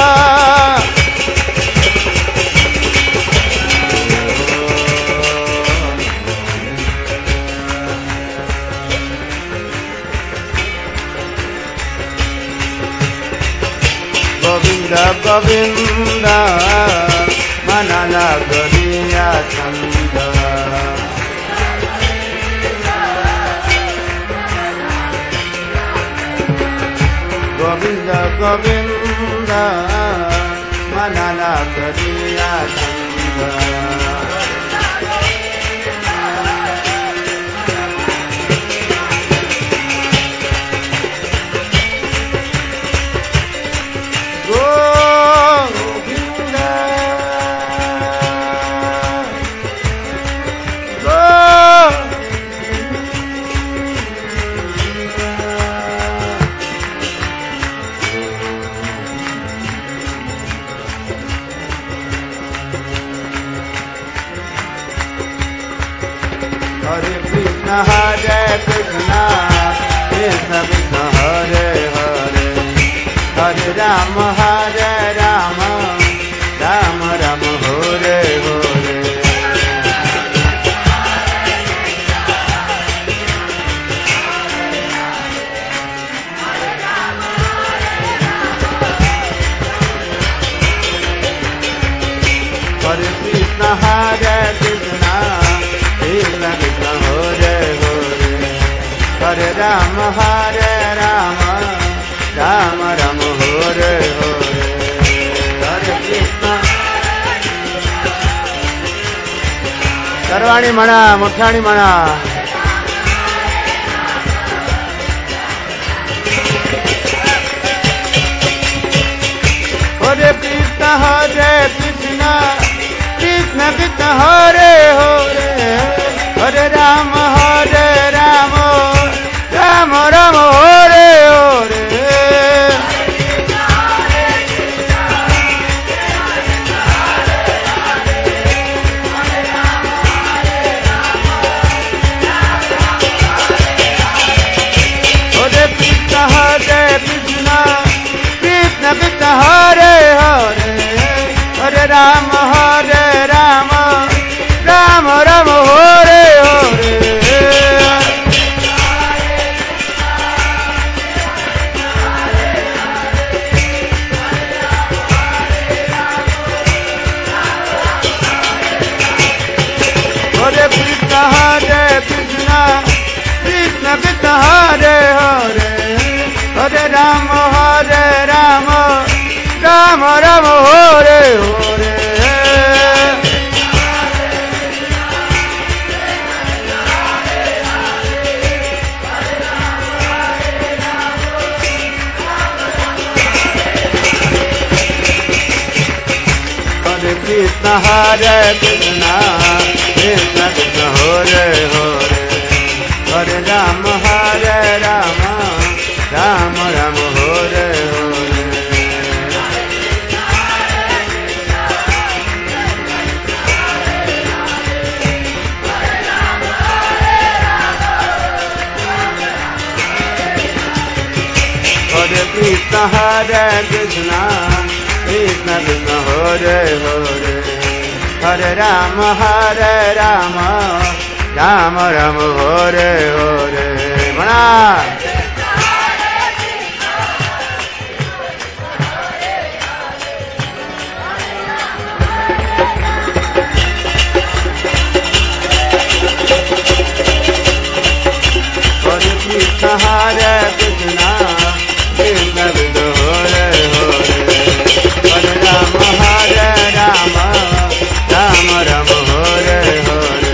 गोविंद गोविंद मनाला घरिया छंद. गोविंद गोविंद मनाला घरिया छंद. Govind Hare Krishna, Hare Krishna, Krishna Krishna, Hare Hare, Hare Rama, Hare Rama, Rama Rama, Hare Hare. Hare Krishna, Hare Krishna, Krishna Krishna, Hare Hare, Hare Rama, Hare Rama, Rama Rama, Hare Hare, Hare Krishna. सर्वाणी म्हणा, मोठ्याणी म्हणा. Hare Krishna, Hare Krishna, Krishna Krishna, Hare Hare, Hare Rama, Hare Rama, Rama Rama, Hare Hare. Hare Krishna, Hare Krishna, Krishna Krishna, Hare Hare, Hare Rama, Hare Rama, Rama Rama, Hare Hare. Hare Krishna, Hare Krishna, Krishna Krishna, Hare Hare, Hare Rama, Hare Rama, Rama Rama, Hare Hare. Hare Krishna, Hare Krishna, Krishna Krishna, Hare Hare, Hare Rama, Hare Rama, Rama Rama, Hare Hare. Hare Krishna, Hare Krishna, Krishna Krishna, Hare Hare, Hare Rama, Hare Rama, Rama Rama, Hare Hare. Mana. Hare Krishna, Hare Krishna, Krishna Krishna, Hare Hare, Hare Rama, Hare Rama, Rama Rama, Hare Hare.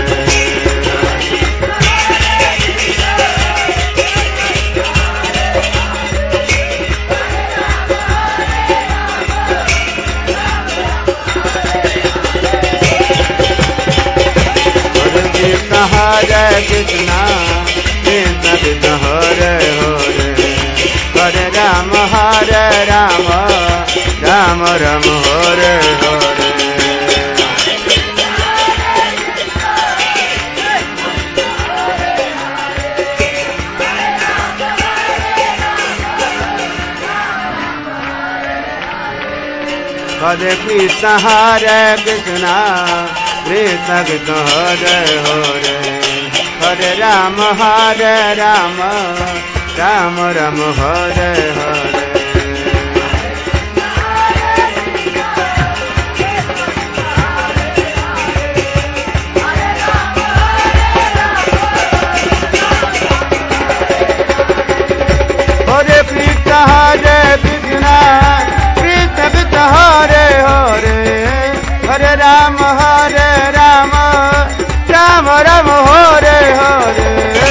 Hare Krishna, Hare Krishna, Krishna Krishna, Hare Hare, Hare Rama, Hare Rama, Rama Rama, Hare Hare. Hare Krishna, Hare Krishna, Krishna Krishna, Hare Hare, Hare Rama, Hare Rama, Rama Rama, Hare Hare. Hare Krishna, Hare Krishna, Krishna Krishna, Hare Hare, Hare Rama, Hare Rama, Rama Rama, Hare Hare.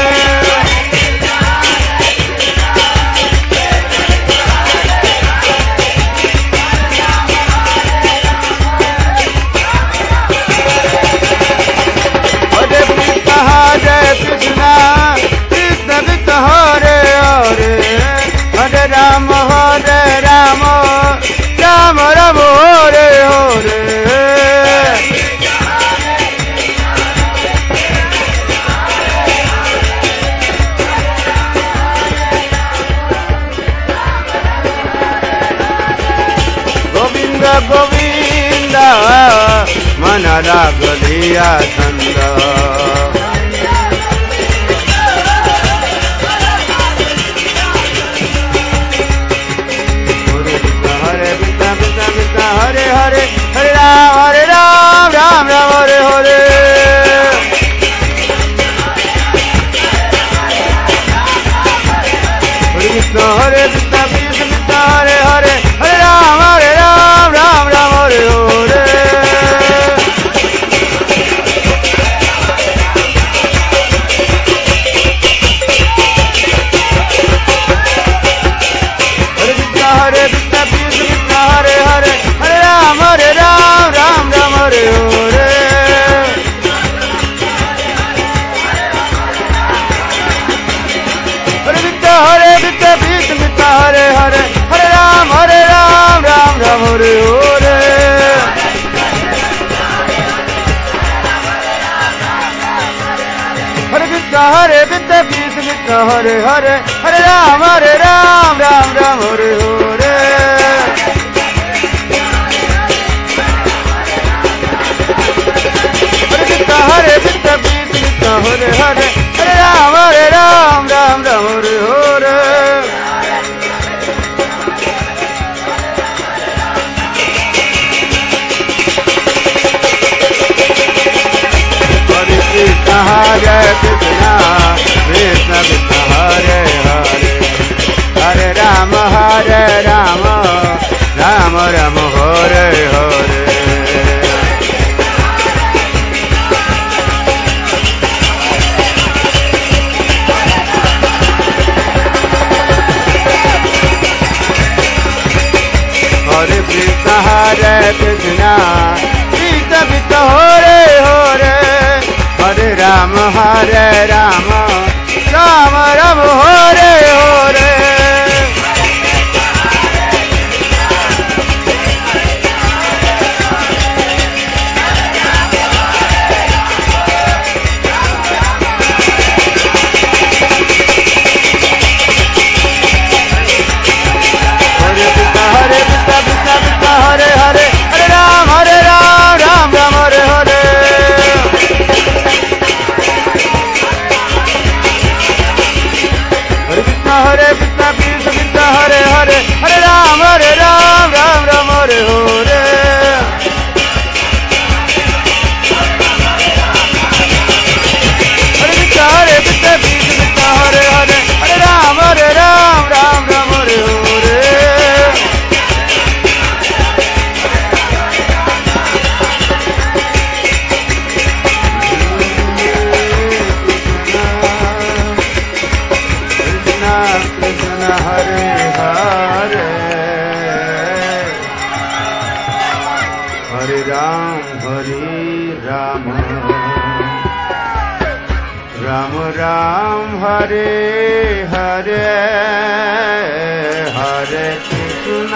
Hare Krishna, Hare Krishna, Krishna Krishna, Hare Hare, Hare Rama, Hare Rama, Rama Rama, Hare Hare. लागलिया छंद हरे कृष्ण कृष्ण कृष्ण हरे हरे हरे राम हरे राम राम राम हरे हरे हरे कृष्ण हरे कृष्ण कृष्ण कृष्ण हरे हरे हरे राम हरे राम राम राम हरे हरे हरे कृष्ण कृष्ण कृष्ण हरे हरे हरे राम हरे राम राम राम हरे हरे हरे कृष्ण हरे कृष्ण कृष्ण कृष्ण हरे हरे हरे राम हरे राम राम राम हरे हरे हरे कृष्ण हरे कृष्ण कृष्ण कृष्ण हरे हरे हरे राम हरे राम राम राम हरे हरे हरे कृष्ण हरे कृष्ण कृष्ण कृष्ण हरे हरे हरे राम हरे राम राम राम हरे हरे कृष्ण हरे कृष्ण कृष्ण कृष्ण हरे हरे हरे राम हरे राम राम राम हरे हरे हरे कृष्ण हरे कृष्ण कृष्ण कृष्ण हरे हरे हरे राम हरे राम राम राम हरे हरे हरे कृष्ण हरे कृष्ण कृष्ण कृष्ण हरे हरे हरे राम हरे राम राम राम हरे हरे हरे कृष्ण हरे कृष्ण कृष्ण कृष्ण हरे हरे हरे राम हरे राम राम राम हरे हरे हरे कृष्ण हरे कृष्ण कृष्ण कृष्ण हरे हरे हरे राम हरे राम राम राम हरे हरे कृष्ण हरे हरे हरे राम हरे राम राम राम हरे हरे हरे कृष्ण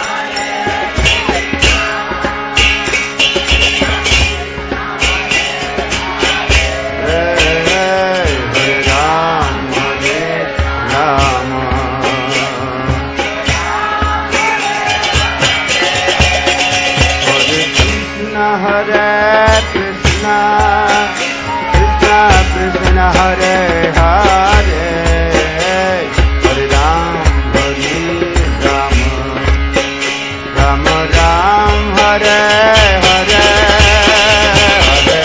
हरे कृष्ण कृष्ण कृष्ण हरे हरे हरे राम हरे राम राम राम हरे हरे हरे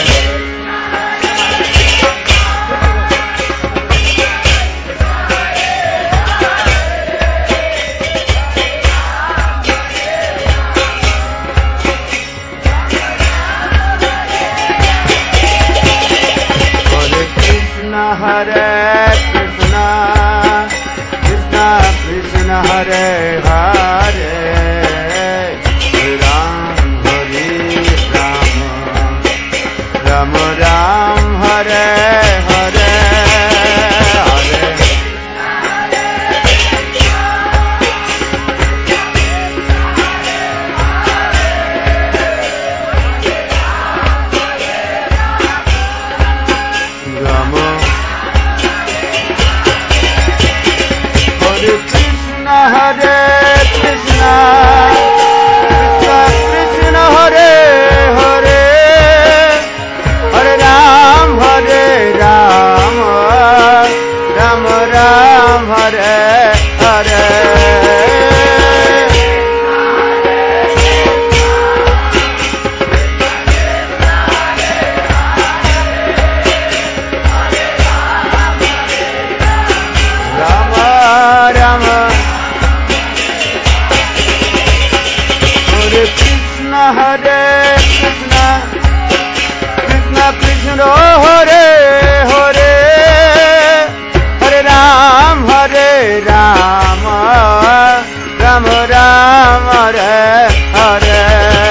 हरे कृष्ण कृष्ण कृष्ण हरे हरे हरे राम हरे राम राम राम हरे हरे हरे राम हरे कृष्ण हरे Krishna Krishna Krishna Hare Hare Ram Ram Ram Hare Hare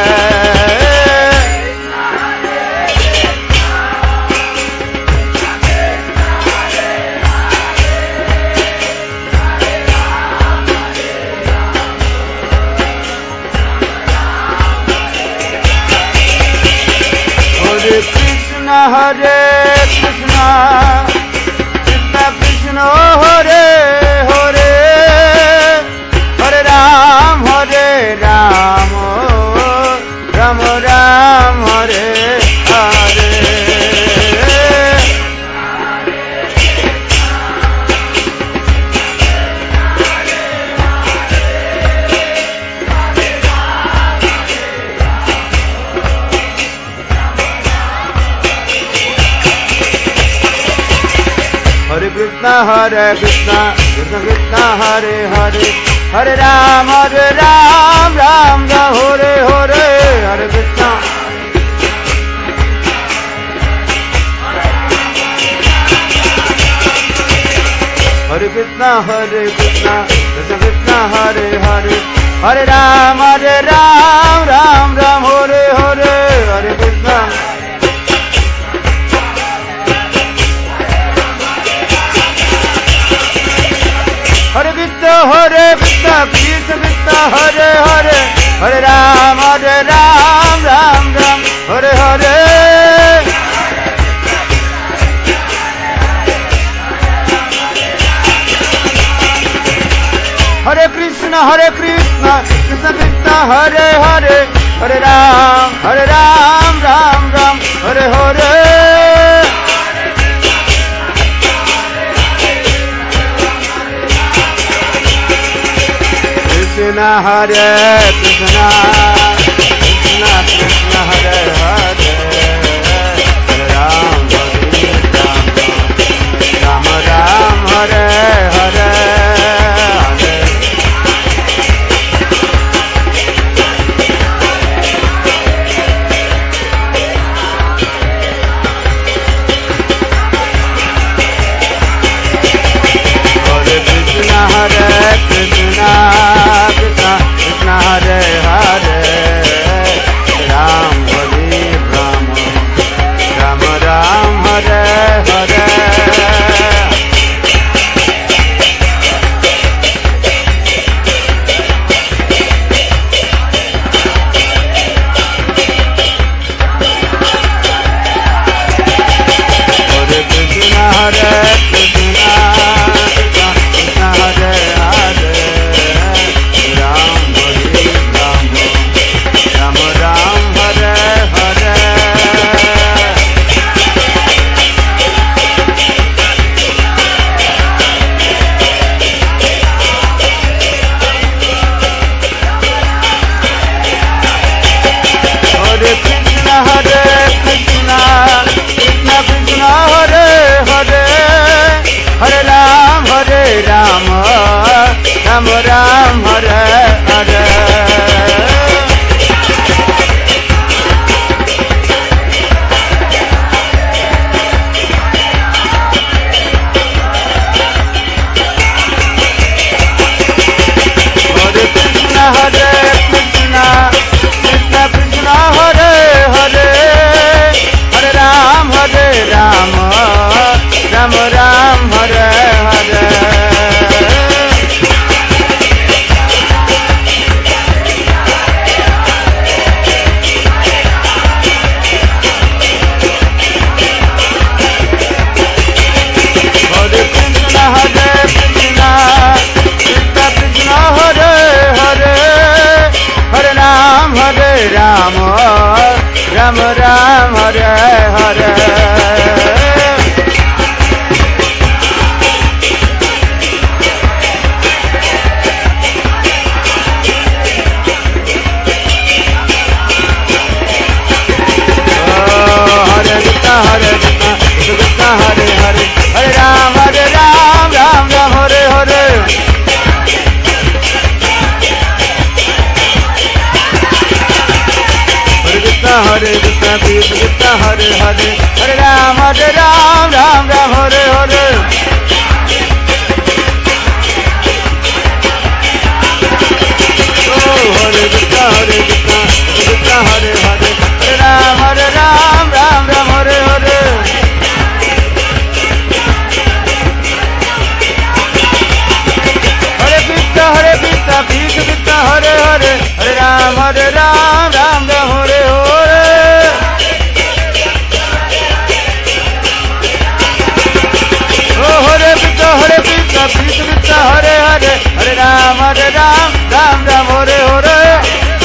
Hare Krishna, Krishna Krishna Hare Hare, Hare Ram Hare Ram, Ram Ram Hare Hare. Hare Krishna, Hare Krishna, Krishna Krishna, Hare Hare, Hare Ram, Hare Ram, Ram Ram, Hare Hare, Hare Krishna. Hare Krishna, Hare Krishna, Krishna Krishna, Hare Hare, Hare Ram, Hare Ram, Ram Ram, Hare Hare, Hare Krishna. Hare Krishna, Hare Krishna, Krishna Krishna, Hare Hare, Hare Ram, Hare Ram, Ram Ram, Hare Hare. Hare Krishna, Hare Krishna, Krishna Krishna, Hare Hare, Hare Ram, Hare Ram, Ram Ram, Hare Hare. Krishna Hare Krishna, Krishna Krishna Hare Hare, Hare Ram Hare Ram, Ram Ram Hare Hare. Hare Krishna, Krishna Krishna Hare Hare, Ram Hare Ram, Ram Ram Hare Hare. Hare Krishna, Hare Krishna, Krishna Hare Hare, Ram Hare Ram, Ram Ram Hare Hare. Hare Krishna, Hare Krishna, Krishna Krishna, Hare Hare, Hare Ram, Hare Ram, Ram Ram, Hare Hare. Hare Krishna, Hare Krishna, Krishna Krishna, Hare Hare, Hare Ram, Hare Ram, Ram Ram, Hare Hare. Hare Krishna, Hare Krishna, Krishna Krishna, Hare Hare, Hare Ram, Hare Ram, Ram Ram, Hare Hare. Hare Krishna, Hare Krishna, Krishna Hare Hare, Hare Ram, Hare Ram, Ram Ram, Hare Hare. Hare Krishna, Hare Krishna, Krishna Hare Hare, Hare Ram, Hare Ram, Ram Ram, Hare Hare. Hare Ram, Ram Ram Hare Hare. Oh Hare Krishna, Hare Krishna, Krishna Krishna, Hare Hare, Hare Ram, Hare Ram, Ram Ram Hare Hare.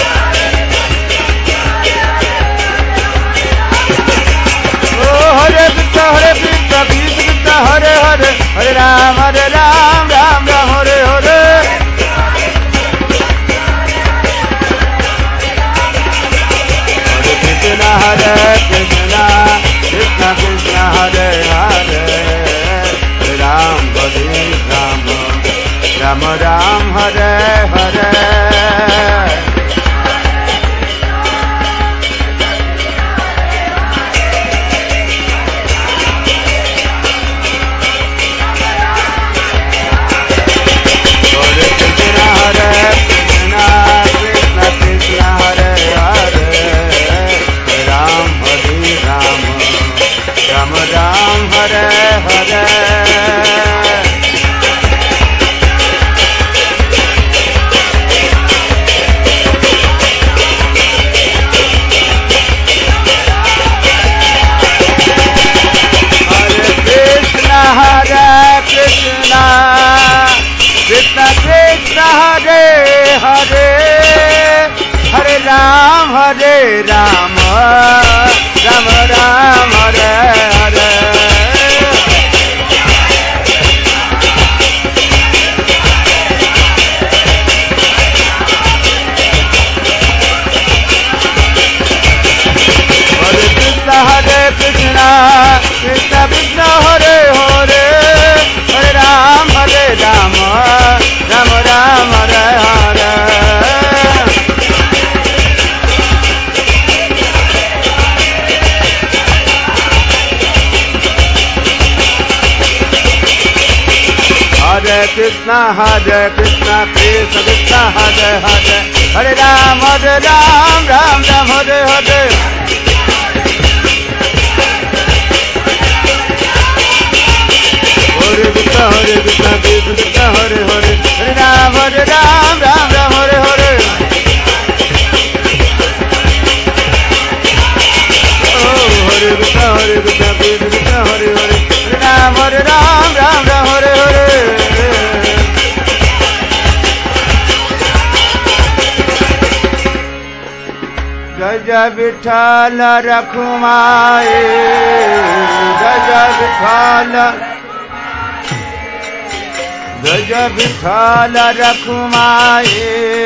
Oh Hare Krishna, Hare Krishna, Krishna Krishna, Hare Hare, Hare Ram, Hare Ram, Ram Ram Hare Hare. Hare Krishna, Hare Krishna, Krishna Krishna, Hare Hare, Hare Ram, Hare Ram, Ram Ram, Hare Hare. Krishna Krishna Hare Hare, Hare Ram, Hare Ram, Ram Ram, Hare Hare. Hare Krishna, Hare Krishna, Krishna Krishna, Hare Hare, Hare Ram, Hare Ram, Ram Ram, Hare Hare. Hare Krishna, Hare Krishna, Krishna Krishna, Hare Hare, Hare Ram, Hare Ram, Ram Ram, Hare Hare. Hare Krishna, Hare Krishna, Krishna Krishna, Hare Hare, Hare Ram, Hare Ram, Ram Ram, Hare Hare. Oh, Hare Krishna, Hare Krishna, Krishna Krishna, Hare Hare, Hare Ram, Hare Ram, Ram Ram, Hare Hare. Jai Jai Vithala Rakhumaye, Jai Jai Vithala, Jai Jai Vithala Rakhumaye,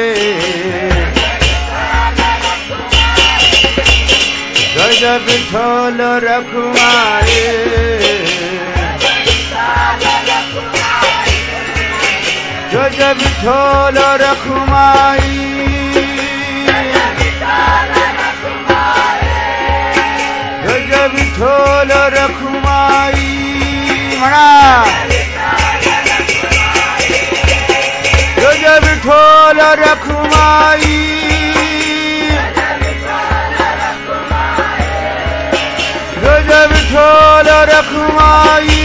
Jai Jai Vithala Rakhumaye, Jai Jai Vithala Rakhumaye, Jai Jai Vithala Rakhumaye, Mana. Jai Jai Vithala Rakhumaye, Jai Jai Vithala Rakhumaye,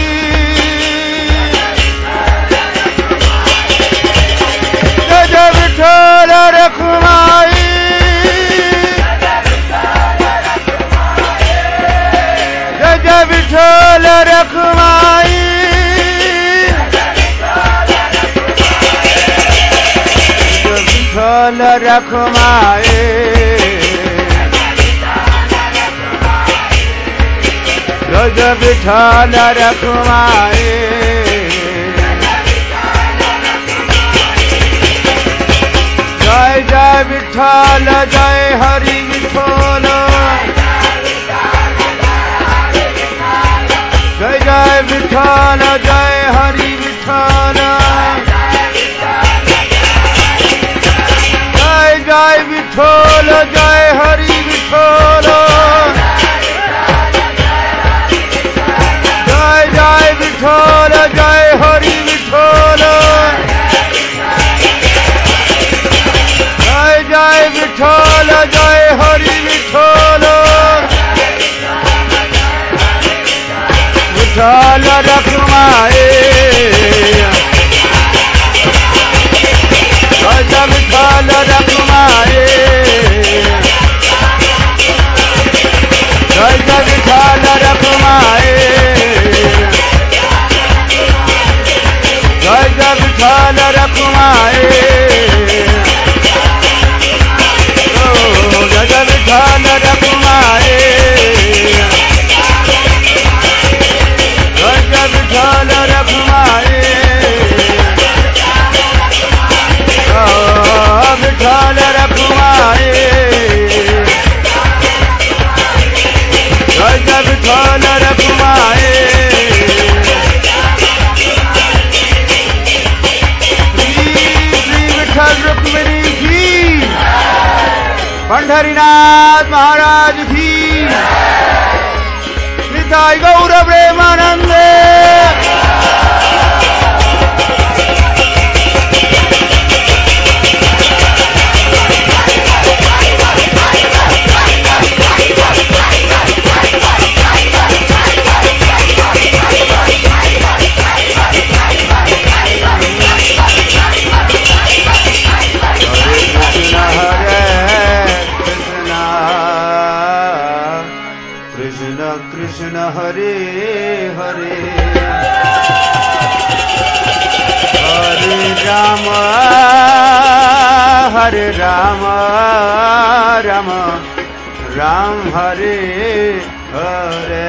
Jai Jai Vithala Rakhumaye, Jai Jai Vithala Rakhumaye. Vithala Rakhumaye, Jai Jai Vithala Rakhumaye, Jai Jai Vithala, Jai Hari Vithala, Jai Jai Vithala, Jai Hari Vithala, Jai Jai Vithala, Jai Hari Vithala, Jai Jai Vithala, Jai Hari Vithala, Jai Jai Vithala, Jai Hari Vithala, Vithala Rakhumaye, Jai Jai Vithala Rakhumaye, Vithal रखुमाए जग विठल रखुमाए जग विठल रखुमाए विठल रखुमाए जग विठल रखुमाए रुक्मिणी की पंढरीनाथ महाराज की निताई गौर प्रेमानंद कृष्ण हरे हरे हरे राम हरे राम राम राम हरे हरे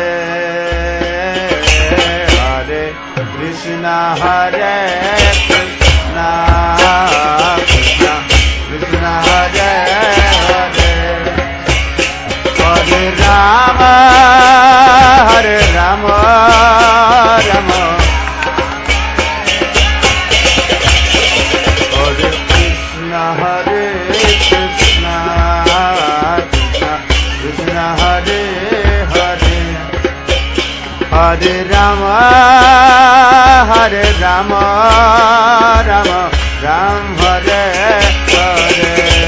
हरे कृष्ण हरे कृष्ण कृष्ण कृष्ण हरे हरे हरे राम हरे राम राम हरे कृष्ण हरे कृष्ण कृष्ण कृष्ण हरे हरे हरे राम हरे राम राम राम हरे हरे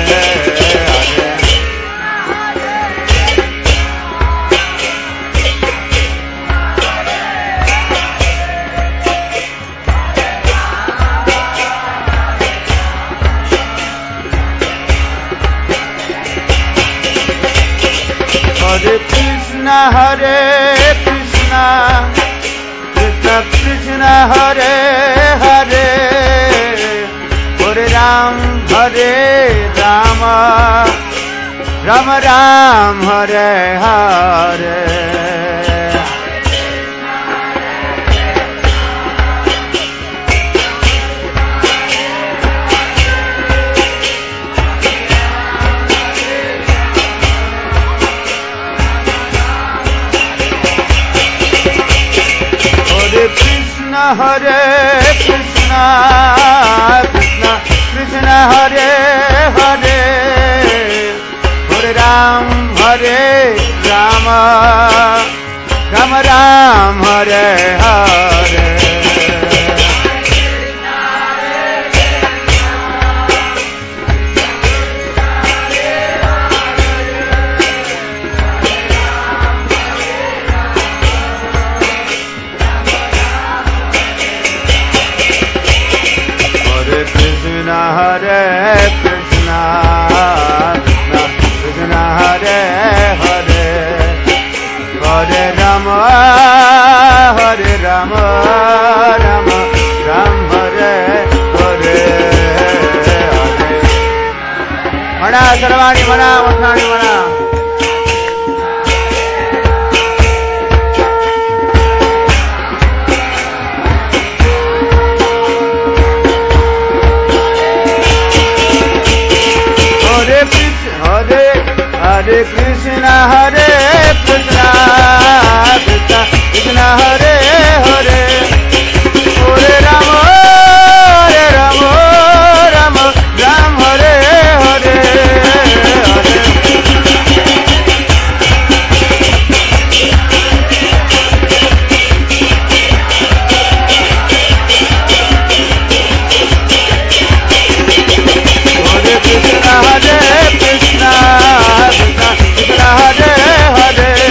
हरे कृष्ण हरे कृष्ण कृष्ण कृष्ण हरे हरे हरे राम हरे राम राम राम हरे हरे कृष्ण हरे कृष्ण कृष्ण कृष्ण हरे हरे हरे राम हरे राम राम राम हरे हरे कृष्ण हरे कृष्ण कृष्ण कृष्ण हरे हरे हरे राम हरे राम राम राम हरे हरे हरे मना सर्वाणि मना वसाणि मना हरे हरे कृष्ण हरे कृष्ण कृष्ण कृष्ण हरे हरे हरे राम हरे राम राम राम हरे हरे हरे कृष्ण हरे कृष्ण कृष्ण कृष्ण हरे हरे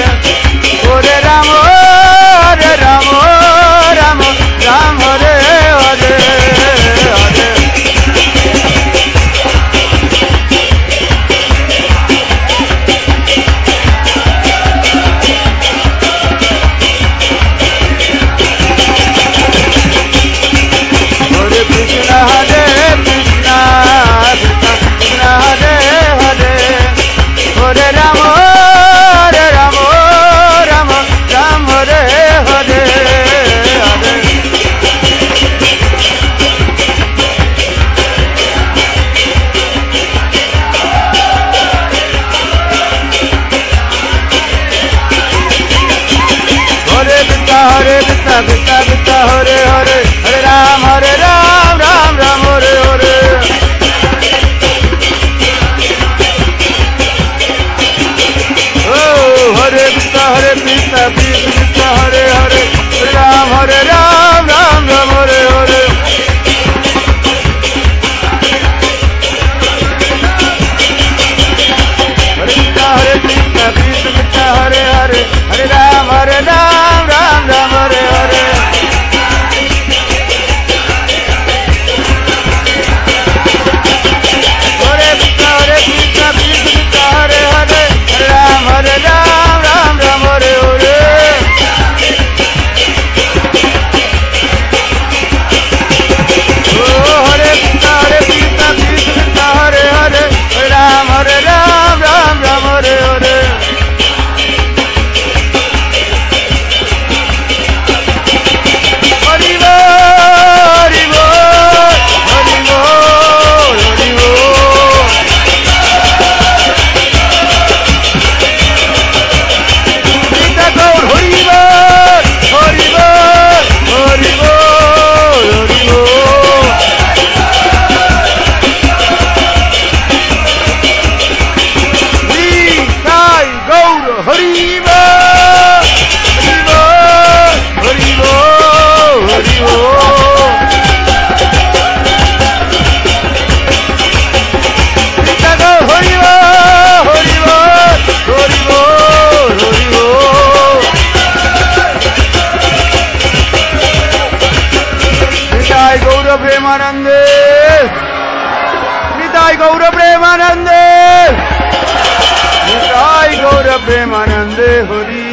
प्रेमानंदे, निताय गौर प्रेमानंदे, निताय गौर प्रेमानंदे, हरि